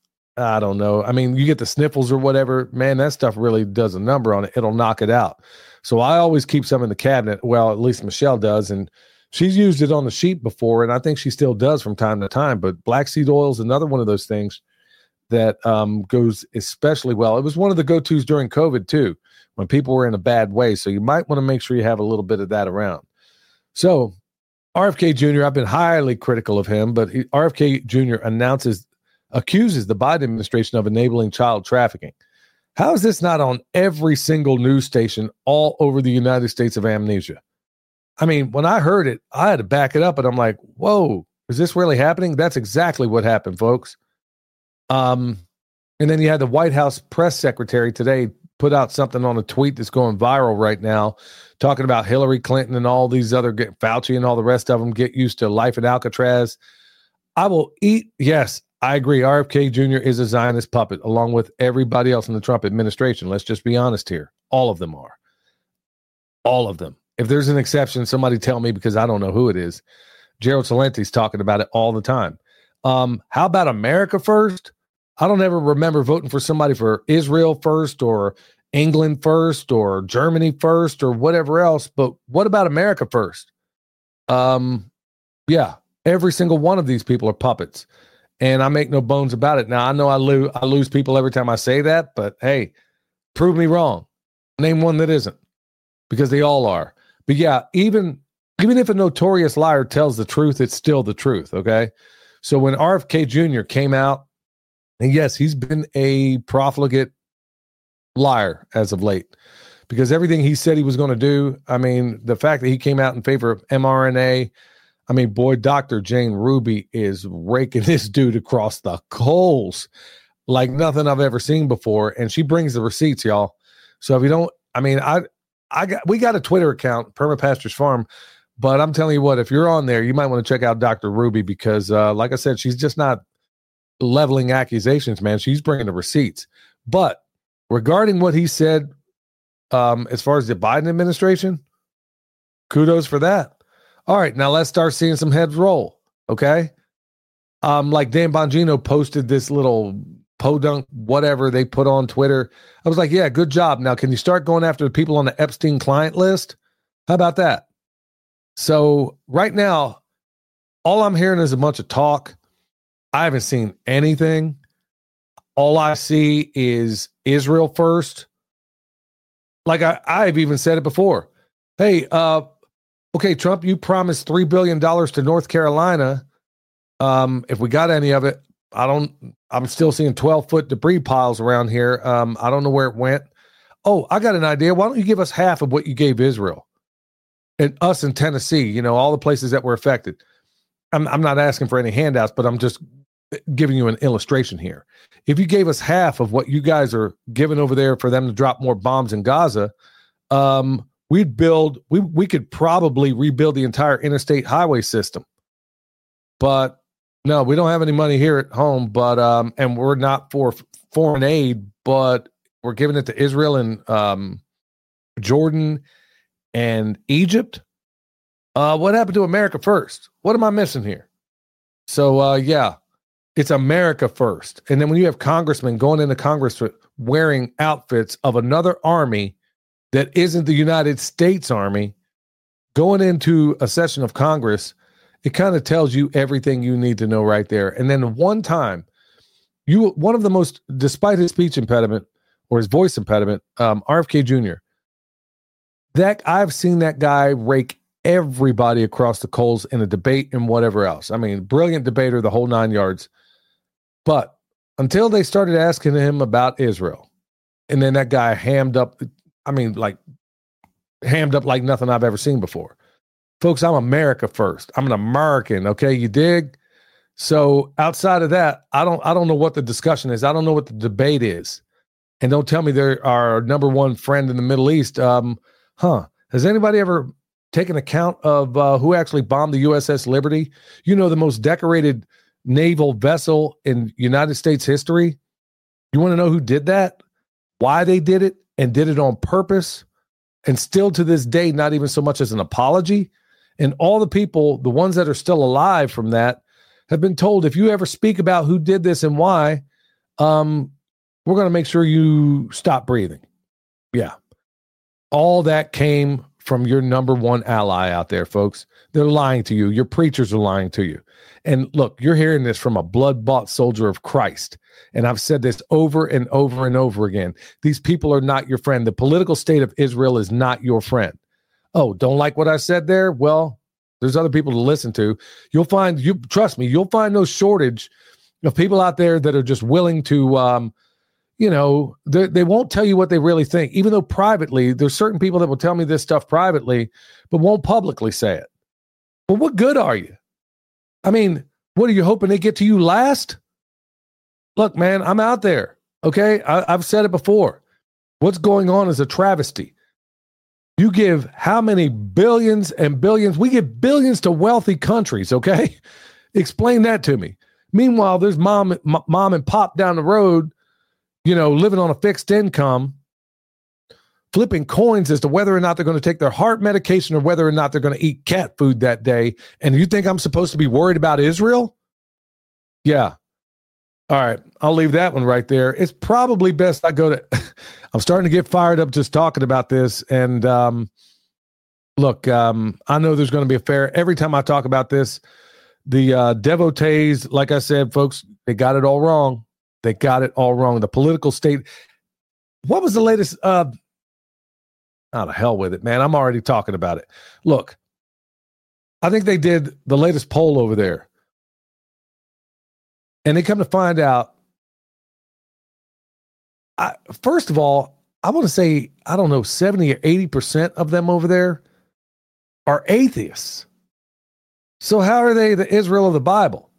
I don't know. I mean, you get the sniffles or whatever, man, that stuff really does a number on it. It'll knock it out. So I always keep some in the cabinet. Well, at least Michelle does. And she's used it on the sheep before, and I think she still does from time to time. But black seed oil is another one of those things that um, goes especially well. It was one of the go-tos during COVID, too, when people were in a bad way. So you might want to make sure you have a little bit of that around. So R F K Junior, I've been highly critical of him, but he, R F K Junior announces, accuses the Biden administration of enabling child trafficking. How is this not on every single news station all over the United States of amnesia? I mean, when I heard it, I had to back it up, and I'm like, whoa, is this really happening? That's exactly what happened, folks. Um, and then you had the White House press secretary today put out something on a tweet that's going viral right now, talking about Hillary Clinton and all these other, get Fauci and all the rest of them get used to life in Alcatraz. I will eat. Yes, I agree. R F K Junior is a Zionist puppet, along with everybody else in the Trump administration. Let's just be honest here. All of them are. All of them. If there's an exception, somebody tell me, because I don't know who it is. Gerald Celenti's talking about it all the time. Um, how about America first? I don't ever remember voting for somebody for Israel first or England first or Germany first or whatever else. But what about America first? Um, yeah, every single one of these people are puppets, and I make no bones about it. Now, I know I lose, I lose people every time I say that, but hey, prove me wrong. Name one that isn't, because they all are. But yeah, even even if a notorious liar tells the truth, it's still the truth, okay? So when R F K Junior came out, and yes, he's been a profligate liar as of late, because everything he said he was going to do, I mean, the fact that he came out in favor of mRNA, I mean, boy, Doctor Jane Ruby is raking this dude across the coals like nothing I've ever seen before, and she brings the receipts, y'all. So if you don't, I mean, I, I got, we got a Twitter account, Permapastors Farm, but I'm telling you what, if you're on there, you might want to check out Doctor Ruby, because, uh, like I said, she's just not leveling accusations, man. She's bringing the receipts. But regarding what he said, um, as far as the Biden administration, kudos for that. All right, now let's start seeing some heads roll, okay? Um, like Dan Bongino posted this little podunk, whatever they put on Twitter. I was like, yeah, good job. Now, can you start going after the people on the Epstein client list? How about that? So right now, all I'm hearing is a bunch of talk. I haven't seen anything. All I see is Israel first. Like I, I've even said it before. Hey, uh, okay, Trump, you promised three billion dollars to North Carolina. Um, if we got any of it, I don't, I'm still seeing twelve foot debris piles around here. Um, I don't know where it went. Oh, I got an idea. Why don't you give us half of what you gave Israel and us in Tennessee, you know, all the places that were affected. I'm, I'm not asking for any handouts, but I'm just giving you an illustration here. If you gave us half of what you guys are giving over there for them to drop more bombs in Gaza, um, we'd build, we, we could probably rebuild the entire interstate highway system. But no, we don't have any money here at home, but, um, and we're not for foreign aid, but we're giving it to Israel and, um, Jordan and Egypt. Uh, what happened to America first? What am I missing here? So, uh, yeah, it's America first. And then when you have congressmen going into Congress wearing outfits of another army that isn't the United States Army, going into a session of Congress, it kind of tells you everything you need to know right there. And then one time, you one of the most, despite his speech impediment or his voice impediment, um, R F K Junior, that I've seen that guy rake everybody across the coals in a debate and whatever else. I mean, brilliant debater, the whole nine yards. But until they started asking him about Israel, and then that guy hammed up, I mean, like hammed up like nothing I've ever seen before. Folks, I'm America first. I'm an American, okay? You dig? So outside of that, I don't I don't know what the discussion is. I don't know what the debate is. And don't tell me they're our number one friend in the Middle East. Um, huh. Has anybody ever taken account of uh, who actually bombed the U S S Liberty? You know, the most decorated naval vessel in United States history. You want to know who did that? Why they did it, and did it on purpose? And still to this day, not even so much as an apology. And all the people, the ones that are still alive from that, have been told, if you ever speak about who did this and why, um, we're going to make sure you stop breathing. Yeah. All that came from your number one ally out there, folks. They're lying to you. Your preachers are lying to you. And look, you're hearing this from a blood-bought soldier of Christ. And I've said this over and over and over again. These people are not your friend. The political state of Israel is not your friend. Oh, don't like what I said there? Well, there's other people to listen to. You'll find, you trust me, you'll find no shortage of people out there that are just willing to, um, you know, they, they won't tell you what they really think, even though privately, there's certain people that will tell me this stuff privately, but won't publicly say it. But what good are you? I mean, what are you hoping they get to you last? Look, man, I'm out there. Okay. I, I've said it before. What's going on is a travesty. You give how many billions and billions? We give billions to wealthy countries. Okay. Explain that to me. Meanwhile, there's mom, m- mom and pop down the road, you know, living on a fixed income, flipping coins as to whether or not they're going to take their heart medication or whether or not they're going to eat cat food that day. And you think I'm supposed to be worried about Israel? Yeah. All right. I'll leave that one right there. It's probably best I go to, I'm starting to get fired up just talking about this. And um, look, um, I know there's going to be a fair, every time I talk about this, the uh, devotees, like I said, folks, they got it all wrong. They got it all wrong. The political state. What was the latest? Uh, oh, the hell with it, man. I'm already talking about it. Look, I think they did the latest poll over there. And they come to find out, I, first of all, I want to say, I don't know, seventy or eighty percent of them over there are atheists. So how are they the Israel of the Bible?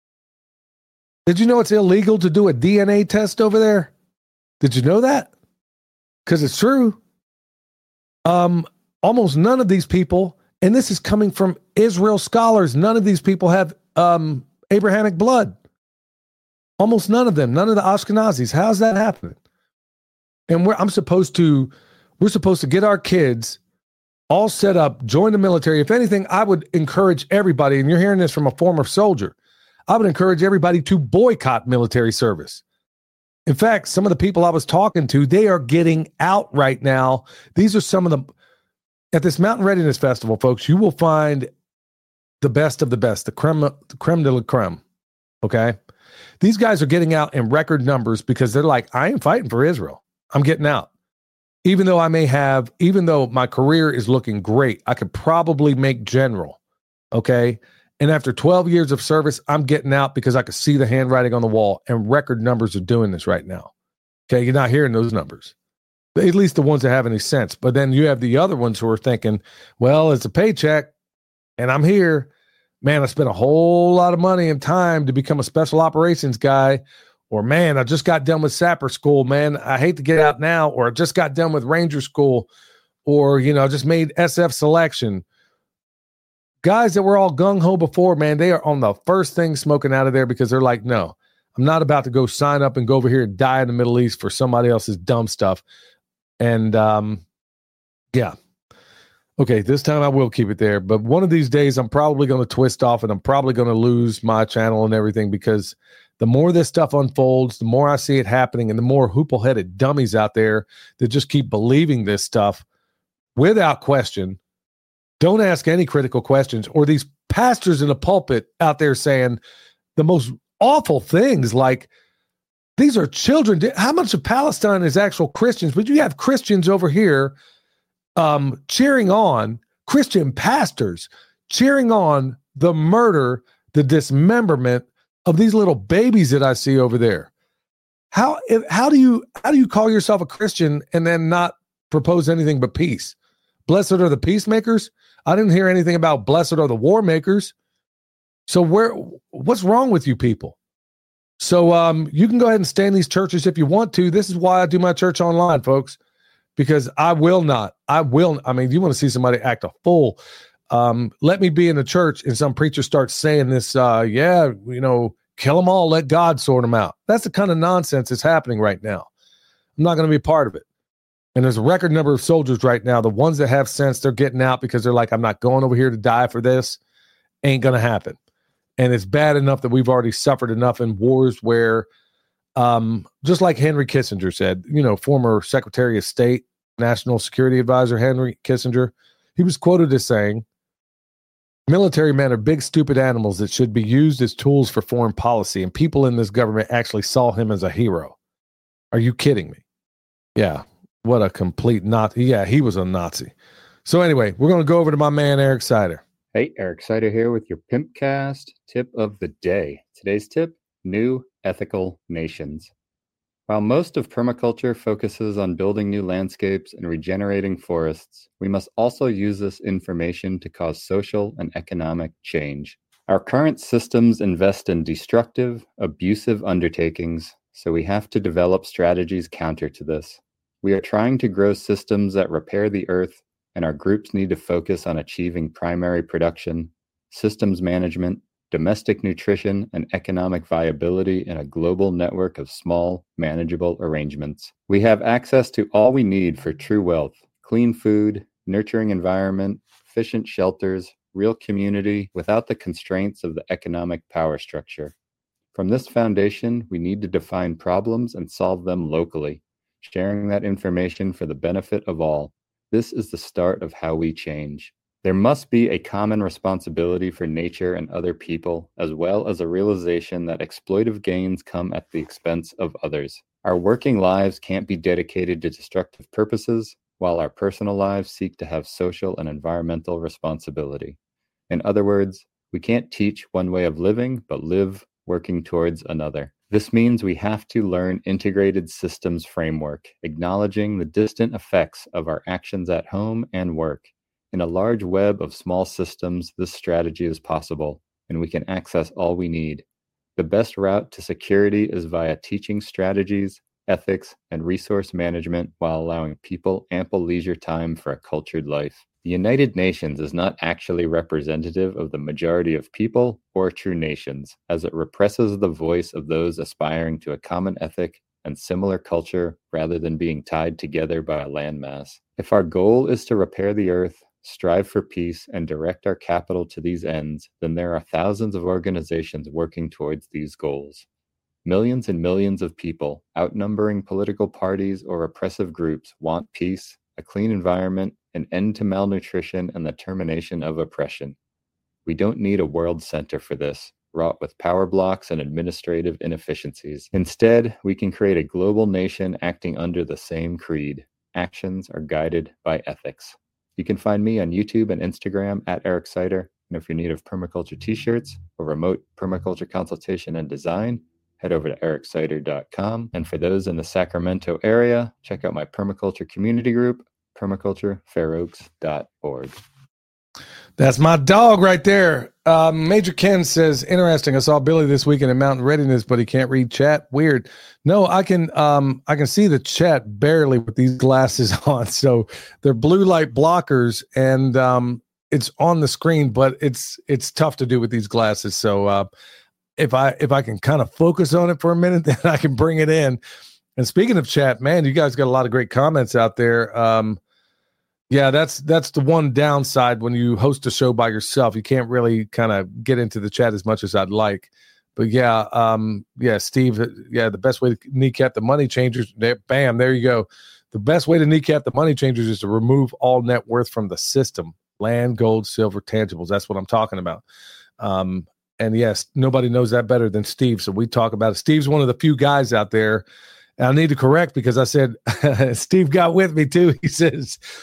Did you know it's illegal to do a D N A test over there? Did you know that? Because it's true. Um, almost none of these people, and this is coming from Israel scholars, none of these people have um, Abrahamic blood. Almost none of them, none of the Ashkenazis. How's that happening? And we're, I'm supposed to, we're supposed to get our kids all set up, join the military. If anything, I would encourage everybody, and you're hearing this from a former soldier, I would encourage everybody to boycott military service. In fact, some of the people I was talking to, they are getting out right now. These are some of the, at this Mountain Readiness Festival, folks, you will find the best of the best, the creme, the creme de la creme, okay? These guys are getting out in record numbers because they're like, I ain't fighting for Israel. I'm getting out. Even though I may have, even though my career is looking great, I could probably make general, okay? And after twelve years of service, I'm getting out because I could see the handwriting on the wall, and record numbers are doing this right now. Okay, you're not hearing those numbers, at least the ones that have any sense. But then you have the other ones who are thinking, well, it's a paycheck, and I'm here. Man, I spent a whole lot of money and time to become a special operations guy. Or, man, I just got done with sapper school, man. I hate to get out now. Or I just got done with Ranger school. Or, you know, I just made S F selection. Guys that were all gung-ho before, man, they are on the first thing smoking out of there because they're like, no, I'm not about to go sign up and go over here and die in the Middle East for somebody else's dumb stuff. And, um, yeah. Okay, this time I will keep it there. But one of these days, I'm probably going to twist off and I'm probably going to lose my channel and everything because the more this stuff unfolds, the more I see it happening and the more hoople-headed dummies out there that just keep believing this stuff without question. Don't ask any critical questions, or these pastors in the pulpit out there saying the most awful things like, these are children. How much of Palestine is actual Christians? But you have Christians over here um, cheering on Christian pastors cheering on the murder, the dismemberment of these little babies that I see over there. How if, how do you how do you call yourself a Christian and then not propose anything but peace? Blessed are the peacemakers. I didn't hear anything about blessed are the war makers. So where what's wrong with you people? So um, you can go ahead and stay in these churches if you want to. This is why I do my church online, folks, because I will not. I will. I mean, you want to see somebody act a fool. Um, let me be in the church and some preacher starts saying this, uh, yeah, you know, kill them all, let God sort them out. That's the kind of nonsense that's happening right now. I'm not going to be a part of it. And there's a record number of soldiers right now. The ones that have sense, they're getting out because they're like, I'm not going over here to die for this. Ain't going to happen. And it's bad enough that we've already suffered enough in wars where, um, just like Henry Kissinger said, you know, former Secretary of State, National Security Advisor Henry Kissinger, he was quoted as saying, military men are big, stupid animals that should be used as tools for foreign policy, and people in this government actually saw him as a hero. Are you kidding me? Yeah, what a complete Nazi. Yeah, he was a Nazi. So anyway, we're going to go over to my man, Eric Sider. Hey, Eric Sider here with your Pimpcast tip of the day. Today's tip, new ethical nations. While most of permaculture focuses on building new landscapes and regenerating forests, we must also use this information to cause social and economic change. Our current systems invest in destructive, abusive undertakings, so we have to develop strategies counter to this. We are trying to grow systems that repair the earth, and our groups need to focus on achieving primary production, systems management, domestic nutrition, and economic viability in a global network of small, manageable arrangements. We have access to all we need for true wealth: clean food, nurturing environment, efficient shelters, real community, without the constraints of the economic power structure. From this foundation, we need to define problems and solve them locally, sharing that information for the benefit of all. This is the start of how we change. There must be a common responsibility for nature and other people, as well as a realization that exploitive gains come at the expense of others. Our working lives can't be dedicated to destructive purposes, while our personal lives seek to have social and environmental responsibility. In other words, we can't teach one way of living, but live working towards another. This means we have to learn integrated systems framework, acknowledging the distant effects of our actions at home and work. In a large web of small systems, this strategy is possible, and we can access all we need. The best route to security is via teaching strategies, ethics, and resource management while allowing people ample leisure time for a cultured life. The United Nations is not actually representative of the majority of people or true nations, as it represses the voice of those aspiring to a common ethic and similar culture rather than being tied together by a landmass. If our goal is to repair the earth, strive for peace, and direct our capital to these ends, then there are thousands of organizations working towards these goals. Millions and millions of people, outnumbering political parties or oppressive groups, want peace, a clean environment, an end to malnutrition, and the termination of oppression. We don't need a world center for this, wrought with power blocks and administrative inefficiencies. Instead, we can create a global nation acting under the same creed. Actions are guided by ethics. You can find me on YouTube and Instagram at Eric Sider. And if you're in need of permaculture t-shirts or remote permaculture consultation and design, head over to eric sider dot com. And for those in the Sacramento area, check out my permaculture community group, permaculture fair oaks dot org. That's my dog right there. Um, Major Ken says, interesting. I saw Billy this weekend in Mountain Readiness, but he can't read chat. Weird. No, I can um, I can see the chat barely with these glasses on. So they're blue light blockers, and um, it's on the screen, but it's it's tough to do with these glasses. So uh, if I if I can kind of focus on it for a minute, then I can bring it in. And speaking of chat, man, you guys got a lot of great comments out there. Um, Yeah, that's that's the one downside when you host a show by yourself. You can't really kind of get into the chat as much as I'd like. But yeah, um, yeah, Steve, yeah, the best way to kneecap the money changers, there, bam, there you go. The best way to kneecap the money changers is to remove all net worth from the system. Land, gold, silver, tangibles. That's what I'm talking about. Um, and yes, nobody knows that better than Steve. So we talk about it. Steve's one of the few guys out there. And I need to correct because I said, Steve got with me too. He says,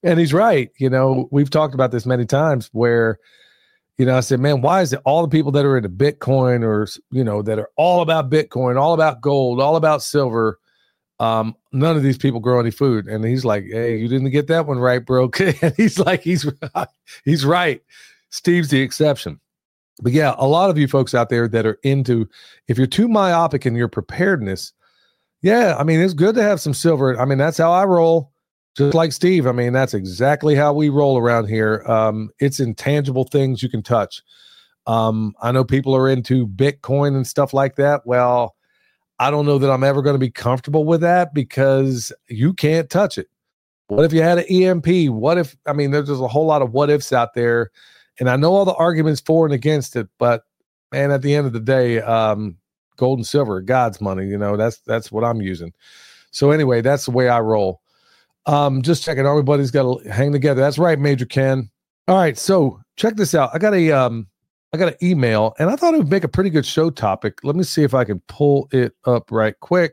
And he's right. You know, we've talked about this many times where, you know, I said, man, why is it all the people that are into Bitcoin or, you know, that are all about Bitcoin, all about gold, all about silver, um, none of these people grow any food? And he's like, hey, you didn't get that one right, bro. And he's like, he's, he's right. Steve's the exception. But yeah, a lot of you folks out there that are into, if you're too myopic in your preparedness, yeah, I mean, it's good to have some silver. I mean, that's how I roll. Just like Steve. I mean, that's exactly how we roll around here. Um, it's intangible things you can touch. Um, I know people are into Bitcoin and stuff like that. Well, I don't know that I'm ever going to be comfortable with that because you can't touch it. What if you had an E M P? What if, I mean, there's just a whole lot of what ifs out there. And I know all the arguments for and against it, but man, at the end of the day, um, gold and silver, God's money, you know, that's, that's what I'm using. So anyway, that's the way I roll. Um, just checking. Everybody's got to hang together. That's right, Major Ken. All right. So check this out. I got a, um, I got an email and I thought it would make a pretty good show topic. Let me see if I can pull it up right quick.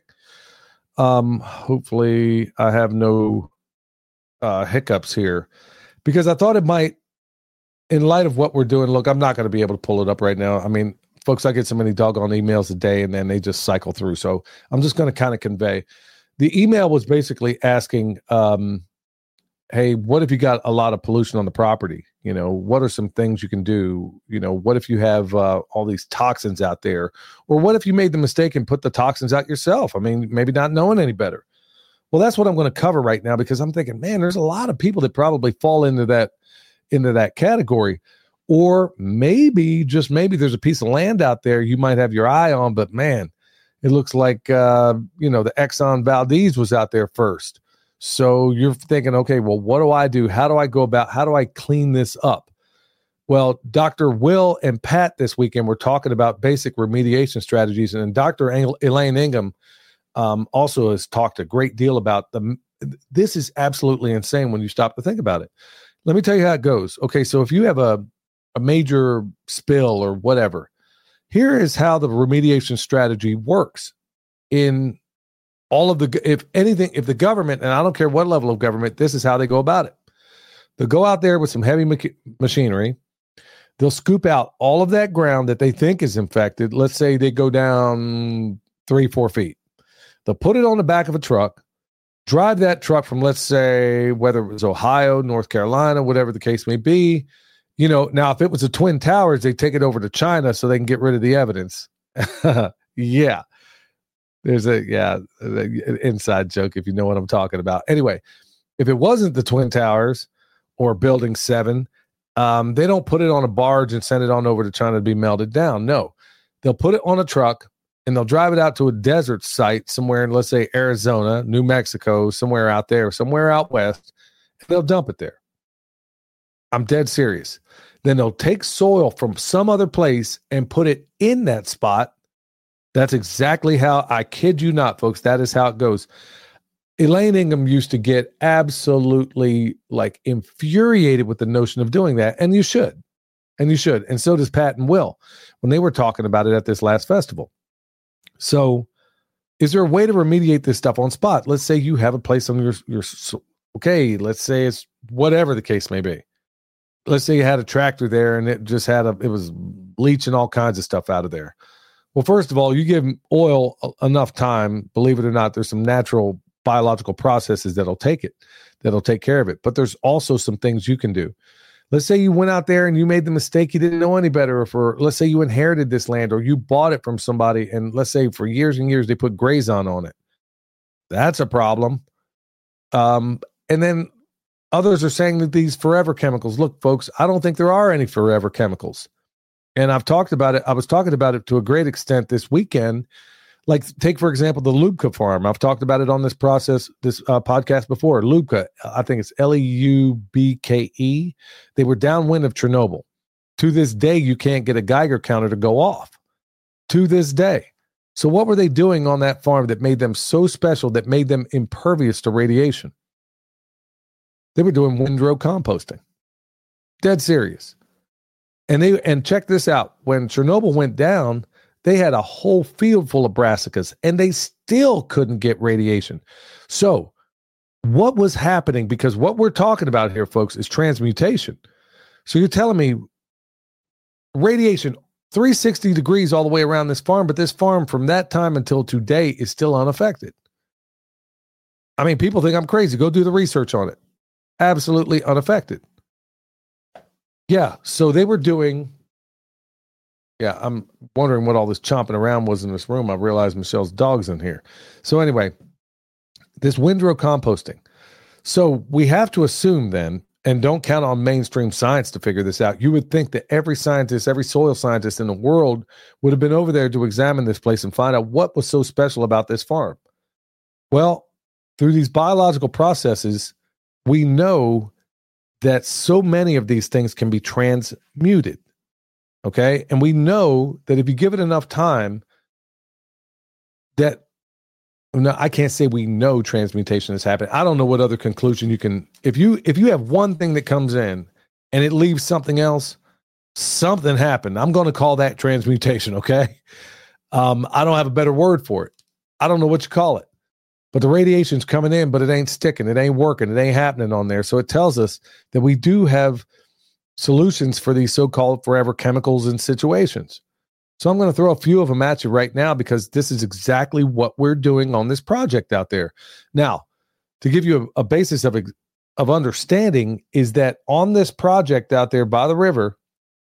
Um, hopefully I have no, uh, hiccups here because I thought it might, in light of what we're doing. Look, I'm not going to be able to pull it up right now. I mean, folks, I get so many doggone emails a day and then they just cycle through. So I'm just going to kind of convey. The email was basically asking, um, hey, what if you got a lot of pollution on the property? You know, what are some things you can do? You know, what if you have uh, all these toxins out there? Or what if you made the mistake and put the toxins out yourself? I mean, maybe not knowing any better. Well, that's what I'm going to cover right now because I'm thinking, man, there's a lot of people that probably fall into that into that category. Or maybe, just maybe there's a piece of land out there you might have your eye on, but man, it looks like, uh, you know, the Exxon Valdez was out there first. So you're thinking, okay, well, what do I do? How do I go about, how do I clean this up? Well, Doctor Will and Pat this weekend were talking about basic remediation strategies. And Doctor Elaine Ingham um, also has talked a great deal about them. This is absolutely insane when you stop to think about it. Let me tell you how it goes. Okay, so if you have a, a major spill or whatever, here is how the remediation strategy works. In all of the, if anything, if the government, and I don't care what level of government, this is how they go about it. They'll go out there with some heavy ma- machinery. They'll scoop out all of that ground that they think is infected. Let's say they go down three, four feet. They'll put it on the back of a truck, drive that truck from, let's say, whether it was Ohio, North Carolina, whatever the case may be. You know, now if it was the Twin Towers, they take it over to China so they can get rid of the evidence. Yeah. There's a, yeah, an inside joke if you know what I'm talking about. Anyway, if it wasn't the Twin Towers or Building seven, um, they don't put it on a barge and send it on over to China to be melted down. No, they'll put it on a truck and they'll drive it out to a desert site somewhere in, let's say, Arizona, New Mexico, somewhere out there, somewhere out west, and they'll dump it there. I'm dead serious. Then they'll take soil from some other place and put it in that spot. That's exactly how, I kid you not, folks, that is how it goes. Elaine Ingham used to get absolutely like infuriated with the notion of doing that. And you should. And you should. And so does Pat and Will when they were talking about it at this last festival. So is there a way to remediate this stuff on spot? Let's say you have a place on your, your, okay, let's say it's whatever the case may be. Let's say you had a tractor there and it just had a, it was leaching all kinds of stuff out of there. Well, first of all, you give oil enough time, believe it or not, there's some natural biological processes that'll take it, that'll take care of it. But there's also some things you can do. Let's say you went out there and you made the mistake, you didn't know any better, or for, let's say you inherited this land or you bought it from somebody and let's say for years and years they put Grazon on it. That's a problem. Um, and then others are saying that these forever chemicals, look, folks, I don't think there are any forever chemicals. And I've talked about it. I was talking about it to a great extent this weekend. Like take, for example, the Lubka farm. I've talked about it on this process, this uh, podcast before. Lubka, I think it's L E U B K E. They were downwind of Chernobyl. To this day, you can't get a Geiger counter to go off. To this day. So what were they doing on that farm that made them so special, that made them impervious to radiation? They were doing windrow composting. Dead serious. And they and check this out. When Chernobyl went down, they had a whole field full of brassicas, and they still couldn't get radiation. So what was happening, because what we're talking about here, folks, is transmutation. So you're telling me radiation three hundred sixty degrees all the way around this farm, but this farm from that time until today is still unaffected. I mean, people think I'm crazy. Go do the research on it. Absolutely unaffected. Yeah, so they were doing, yeah, I'm wondering what all this chomping around was in this room. I realized Michelle's dog's in here. So anyway, this windrow composting. So we have to assume then, and don't count on mainstream science to figure this out. You would think that every scientist, every soil scientist in the world would have been over there to examine this place and find out what was so special about this farm. Well, through these biological processes, we know that so many of these things can be transmuted. Okay. And we know that if you give it enough time, that no, I can't say we know transmutation is happening. I don't know what other conclusion you can, if you, if you have one thing that comes in and it leaves something else, something happened. I'm going to call that transmutation. Okay. Um, I don't have a better word for it. I don't know what you call it, but the radiation's coming in, but it ain't sticking. It ain't working. It ain't happening on there. So it tells us that we do have solutions for these so-called forever chemicals and situations. So I'm going to throw a few of them at you right now, because this is exactly what we're doing on this project out there. Now, to give you a, a basis of, of understanding is that on this project out there by the river,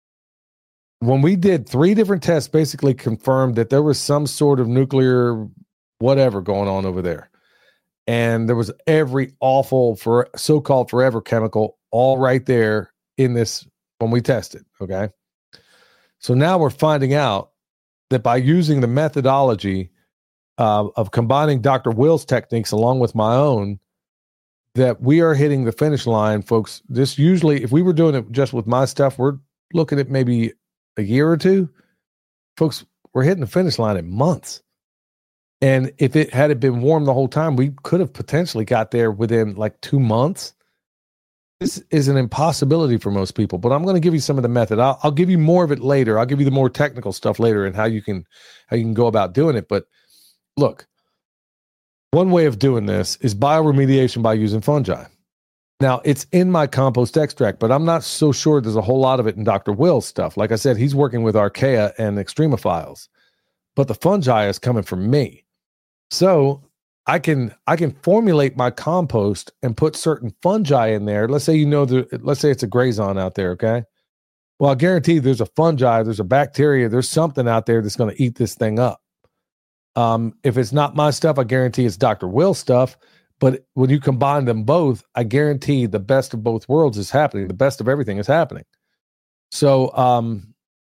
when we did three different tests, basically confirmed that there was some sort of nuclear whatever going on over there. And there was every awful for so-called forever chemical all right there in this when we tested. Okay. So now we're finding out that by using the methodology uh, of combining Doctor Will's techniques along with my own, that we are hitting the finish line, folks. This usually, if we were doing it just with my stuff, we're looking at maybe a year or two. Folks, we're hitting the finish line in months. And if it had it been warm the whole time, we could have potentially got there within like two months. This is an impossibility for most people, but I'm going to give you some of the method. I'll, I'll give you more of it later. I'll give you the more technical stuff later and how you can how you can go about doing it. But look, one way of doing this is bioremediation by using fungi. Now, it's in my compost extract, but I'm not so sure there's a whole lot of it in Doctor Will's stuff. Like I said, he's working with Archaea and Extremophiles, but the fungi is coming from me. So I can I can formulate my compost and put certain fungi in there. Let's say you know the let's say it's a grazon out there, okay? Well, I guarantee there's a fungi, there's a bacteria, there's something out there that's going to eat this thing up. Um, if it's not my stuff, I guarantee it's Doctor Will's stuff. But when you combine them both, I guarantee the best of both worlds is happening. The best of everything is happening. So um,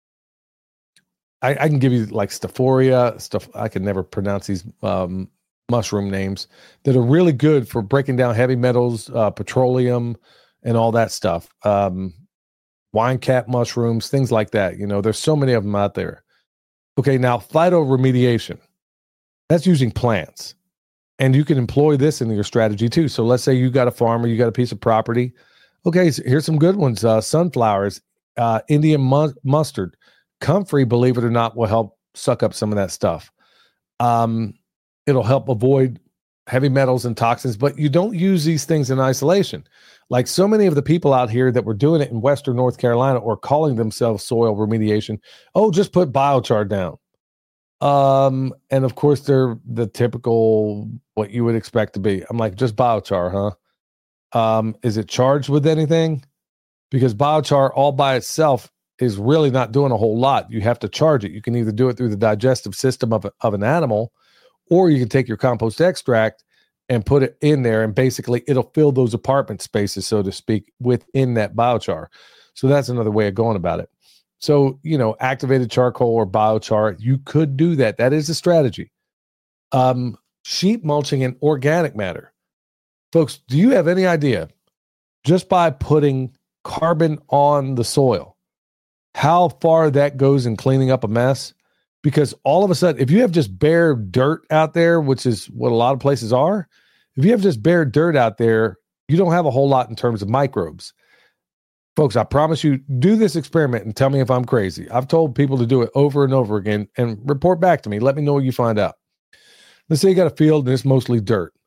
I, I can give you like Staphoria stuff. I can never pronounce these um, mushroom names that are really good for breaking down heavy metals, uh, petroleum, and all that stuff. Um, wine cap mushrooms, things like that. You know, there's so many of them out there. Okay, now phytoremediation. That's using plants. And you can employ this in your strategy too. So let's say you got a farm or you got a piece of property. Okay, so here's some good ones. Uh, sunflowers, uh, Indian mu- mustard, comfrey, believe it or not, will help suck up some of that stuff. Um, It'll help avoid heavy metals and toxins, but you don't use these things in isolation. Like so many of the people out here that were doing it in Western North Carolina or calling themselves soil remediation. Oh, just put biochar down. Um, and of course they're the typical, what you would expect to be. I'm like, just biochar, huh? Um, is it charged with anything? Because biochar all by itself is really not doing a whole lot. You have to charge it. You can either do it through the digestive system of, of an animal, or you can take your compost extract and put it in there, and basically it'll fill those apartment spaces, so to speak, within that biochar. So that's another way of going about it. So, you know, activated charcoal or biochar, you could do that. That is a strategy. Um, sheet mulching and organic matter. Folks, do you have any idea, just by putting carbon on the soil, how far that goes in cleaning up a mess? Because all of a sudden, if you have just bare dirt out there, which is what a lot of places are, if you have just bare dirt out there, you don't have a whole lot in terms of microbes. Folks, I promise you, do this experiment and tell me if I'm crazy. I've told people to do it over and over again and report back to me. Let me know what you find out. Let's say you got a field and it's mostly dirt.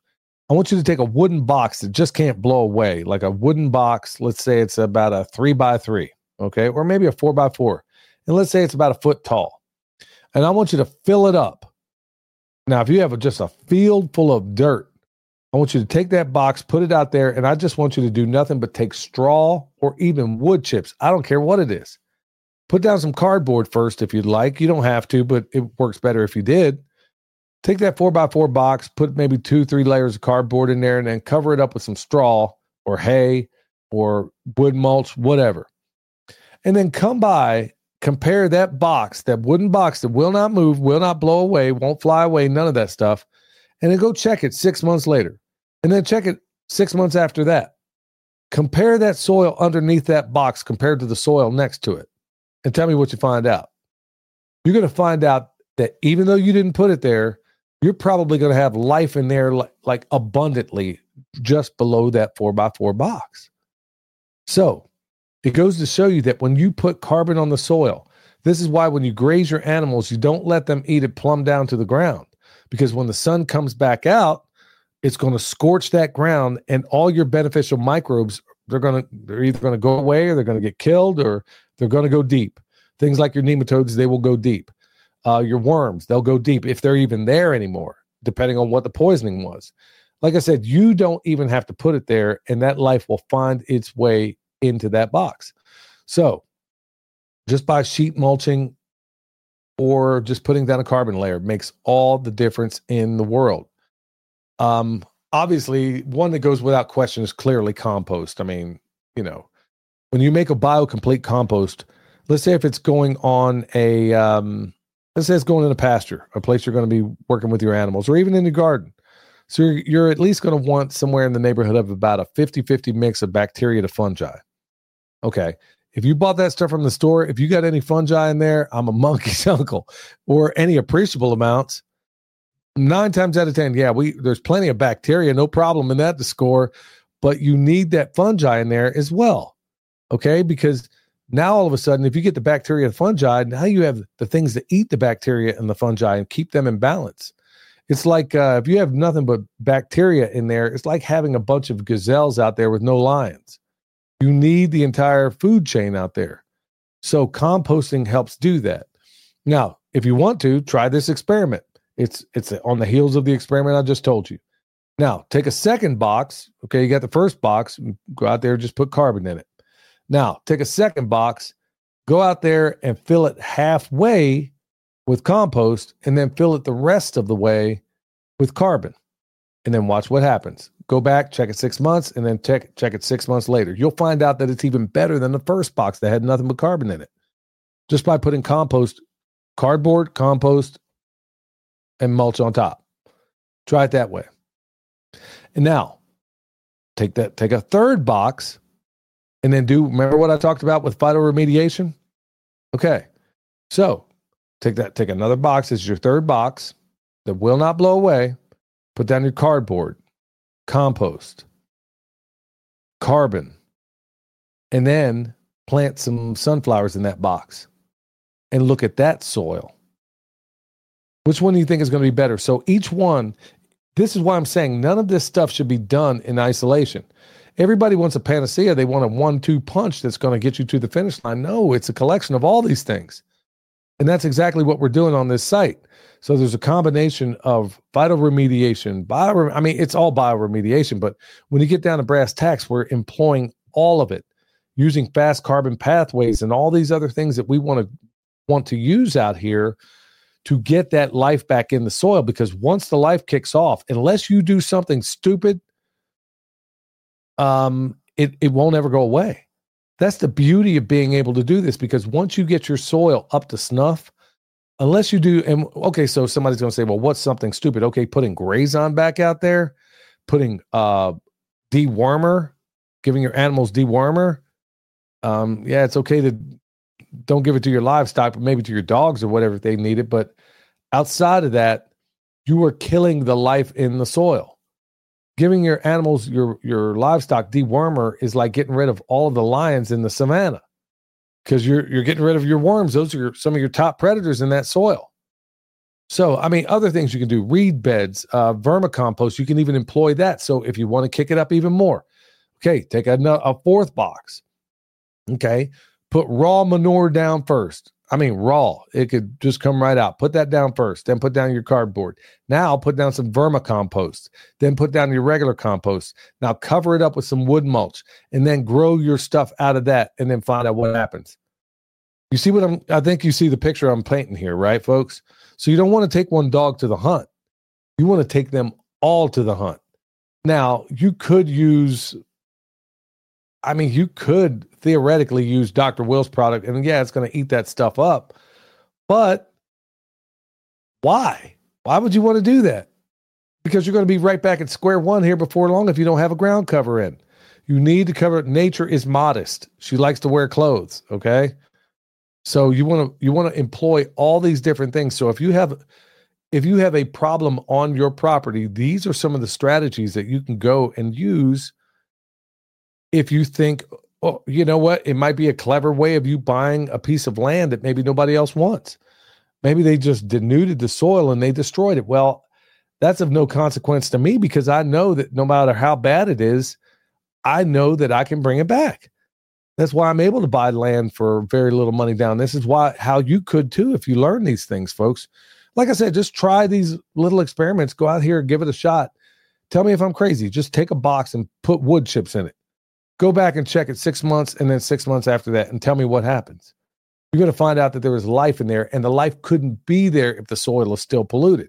I want you to take a wooden box that just can't blow away, like a wooden box. Let's say it's about a three by three, okay, or maybe a four by four. And let's say it's about a foot tall. And I want you to fill it up. Now, if you have a, just a field full of dirt, I want you to take that box, put it out there, and I just want you to do nothing but take straw or even wood chips. I don't care what it is. Put down some cardboard first if you'd like. You don't have to, but it works better if you did. Take that four by four box, put maybe two, three layers of cardboard in there, and then cover it up with some straw or hay or wood mulch, whatever. And then come by, compare that box, that wooden box that will not move, will not blow away, won't fly away, none of that stuff, and then go check it six months later. And then check it six months after that. Compare that soil underneath that box compared to the soil next to it. And tell me what you find out. You're going to find out that even though you didn't put it there, you're probably going to have life in there like, like abundantly just below that four by four box. So it goes to show you that when you put carbon on the soil, this is why when you graze your animals, you don't let them eat it plumb down to the ground. Because when the sun comes back out, it's going to scorch that ground, and all your beneficial microbes, they're going to, they're either going to go away, or they're going to get killed, or they're going to go deep. Things like your nematodes, they will go deep. Uh, your worms, they'll go deep if they're even there anymore, depending on what the poisoning was. Like I said, you don't even have to put it there, and that life will find its way into that box. So just by sheet mulching or just putting down a carbon layer makes all the difference in the world. Um, obviously, one that goes without question is clearly compost. I mean, you know, when you make a biocomplete compost, let's say if it's going on a, um, let's say it's going in a pasture, a place you're going to be working with your animals, or even in your garden. So you're, you're at least going to want somewhere in the neighborhood of about a fifty-fifty mix of bacteria to fungi. Okay. If you bought that stuff from the store, if you got any fungi in there, I'm a monkey's uncle, or any appreciable amounts. Nine times out of ten, yeah, we there's plenty of bacteria, no problem in that to score, but you need that fungi in there as well, okay? Because now all of a sudden, if you get the bacteria and fungi, now you have the things that eat the bacteria and the fungi and keep them in balance. It's like uh, if you have nothing but bacteria in there, it's like having a bunch of gazelles out there with no lions. You need the entire food chain out there. So composting helps do that. Now, if you want to, try this experiment. It's it's on the heels of the experiment I just told you. Now, take a second box. Okay, you got the first box. Go out there, just put carbon in it. Now, take a second box, go out there and fill it halfway with compost, and then fill it the rest of the way with carbon. And then watch what happens. Go back, check it six months, and then check, check it six months later. You'll find out that it's even better than the first box that had nothing but carbon in it. Just by putting compost, cardboard, compost, and mulch on top. Try it that way. And now, take that, take a third box, and then do, remember what I talked about with phytoremediation? Okay. So, take that, take another box as your third box that will not blow away. Put down your cardboard, compost, carbon, and then plant some sunflowers in that box and look at that soil. Which one do you think is going to be better? So each one, this is why I'm saying none of this stuff should be done in isolation. Everybody wants a panacea. They want a one two punch that's going to get you to the finish line. No, it's a collection of all these things. And that's exactly what we're doing on this site. So there's a combination of phytoremediation, bio, I mean, it's all bioremediation, but when you get down to brass tacks, we're employing all of it, using fast carbon pathways and all these other things that we want to want to use out here to get that life back in the soil. Because once the life kicks off, unless you do something stupid, um, it, it won't ever go away. That's the beauty of being able to do this, because once you get your soil up to snuff, unless you do, and okay, so somebody's going to say, well, what's something stupid? Okay, putting Grazon back out there, putting uh, dewormer, giving your animals dewormer. Um, yeah, it's okay to don't give it to your livestock, but maybe to your dogs or whatever if they need it. But outside of that, you are killing the life in the soil. Giving your animals, your your livestock dewormer is like getting rid of all of the lions in the savannah, because you're you're getting rid of your worms. Those are your, some of your top predators in that soil. So, I mean, other things you can do, reed beds, uh, vermicompost, you can even employ that. So if you want to kick it up even more, okay, take a, a fourth box. Okay, put raw manure down first. I mean, raw. It could just come right out. Put that down first. Then put down your cardboard. Now put down some vermicompost. Then put down your regular compost. Now cover it up with some wood mulch and then grow your stuff out of that and then find out what happens. You see what I'm, I think you see the picture I'm painting here, right, folks? So you don't want to take one dog to the hunt. You want to take them all to the hunt. Now, you could use, I mean, you could theoretically use Doctor Will's product, and yeah, it's going to eat that stuff up. But why? Why would you want to do that? Because you're going to be right back at square one here before long if you don't have a ground cover in. You need to cover. Nature is modest. She likes to wear clothes, okay? So you want to you want to employ all these different things. So if you have if you have a problem on your property, these are some of the strategies that you can go and use. If you think, oh, you know what, it might be a clever way of you buying a piece of land that maybe nobody else wants. Maybe they just denuded the soil and they destroyed it. Well, that's of no consequence to me because I know that no matter how bad it is, I know that I can bring it back. That's why I'm able to buy land for very little money down. This is why how you could too if you learn these things, folks. Like I said, just try these little experiments. Go out here and give it a shot. Tell me if I'm crazy. Just take a box and put wood chips in it. Go back and check it six months and then six months after that and tell me what happens. You're going to find out that there was life in there and the life couldn't be there if the soil is still polluted.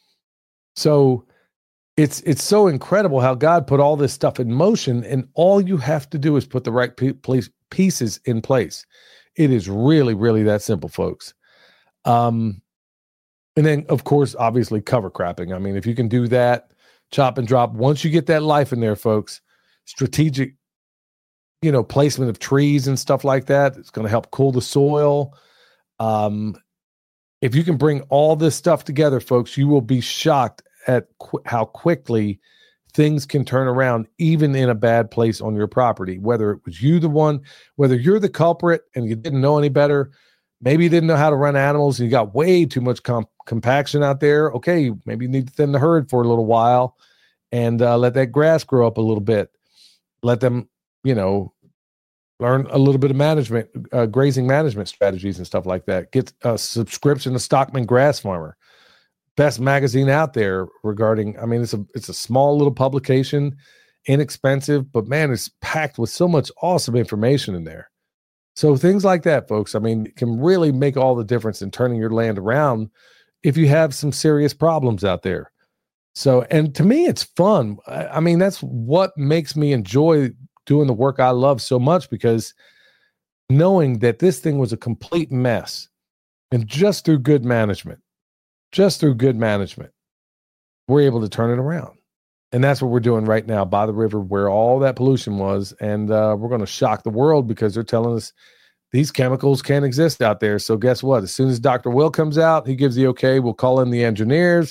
So it's it's so incredible how God put all this stuff in motion, and all you have to do is put the right pe- place, pieces in place. It is really, really that simple, folks. Um, and then, of course, obviously cover cropping. I mean, if you can do that, chop and drop, once you get that life in there, folks, strategic, you know, placement of trees and stuff like that, it's going to help cool the soil. Um, if you can bring all this stuff together, folks, you will be shocked at qu- how quickly things can turn around, even in a bad place on your property, whether it was you the one, whether you're the culprit and you didn't know any better, maybe you didn't know how to run animals and you got way too much comp- compaction out there. Okay, maybe you need to thin the herd for a little while and uh, let that grass grow up a little bit. Let them, you know, learn a little bit of management, uh, grazing management strategies and stuff like that. Get a subscription to Stockman Grass Farmer. Best magazine out there regarding, I mean, it's a it's a small little publication, inexpensive, but man, it's packed with so much awesome information in there. So things like that, folks, I mean, can really make all the difference in turning your land around if you have some serious problems out there. So, and to me, it's fun. I, I mean, that's what makes me enjoy doing the work I love so much, because knowing that this thing was a complete mess, and just through good management, Just through good management, we're able to turn it around. And that's what we're doing right now by the river where all that pollution was. And uh, we're going to shock the world because they're telling us these chemicals can't exist out there. So guess what? As soon as Doctor Will comes out, he gives the okay. We'll call in the engineers,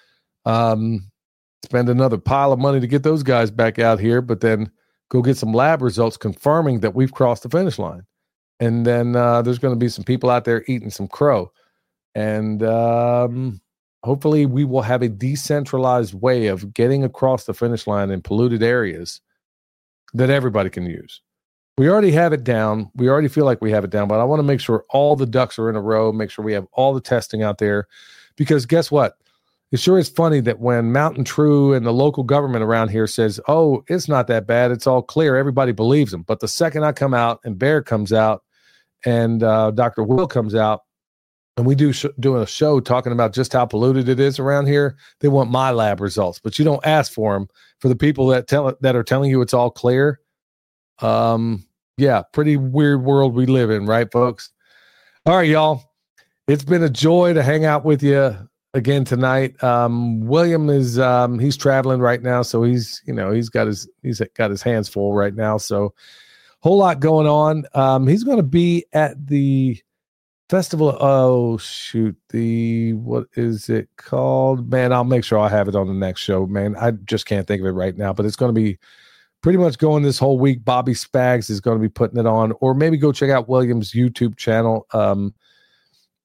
um, spend another pile of money to get those guys back out here, but then go get some lab results confirming that we've crossed the finish line. And then uh, there's going to be some people out there eating some crow. And um, hopefully we will have a decentralized way of getting across the finish line in polluted areas that everybody can use. We already have it down. We already feel like we have it down, but I want to make sure all the ducks are in a row, make sure we have all the testing out there, because guess what? It sure is funny that when Mountain True and the local government around here says, oh, it's not that bad, it's all clear, everybody believes them. But the second I come out and Bear comes out and uh, Doctor Will comes out, and we do sh- doing a show talking about just how polluted it is around here, they want my lab results, but you don't ask for them. For the people that tell that are telling you it's all clear, um, yeah, pretty weird world we live in, right, folks? All right, y'all. It's been a joy to hang out with you again tonight. Um, William is um, he's traveling right now, so he's you know he's got his he's got his hands full right now. So, whole lot going on. Um, he's going to be at the Festival. Oh shoot, the what is it called? Man, I'll make sure I have it on the next show. Man, I just can't think of it right now, but it's going to be pretty much going this whole week. Bobby Spags is going to be putting it on, or maybe go check out William's YouTube channel. Um,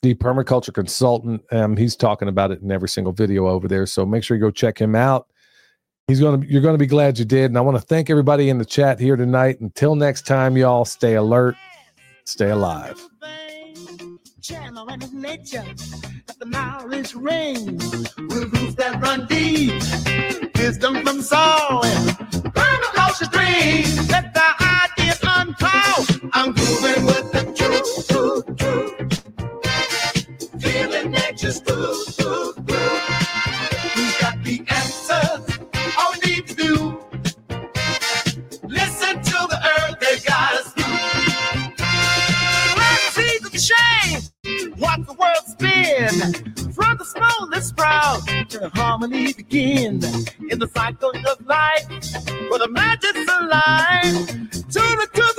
the permaculture consultant. Um, he's talking about it in every single video over there. So make sure you go check him out. He's going to, you're going to be glad you did. And I want to thank everybody in the chat here tonight. Until next time, y'all stay alert, stay alive. Channel and nature, let the knowledge ring. With roots that run deep, wisdom from soul, permaculture dream. Let the ideas unfold. I'm grooving with the truth, truth, truth. Feeling nature's truth, truth, truth. Who's got the answers? All we need to do. Listen to the earth, they got us through. Let's see the change. Watch the world spin from the smallest sprout to harmony begin in the cycle of life where the magic's alive. Tune it to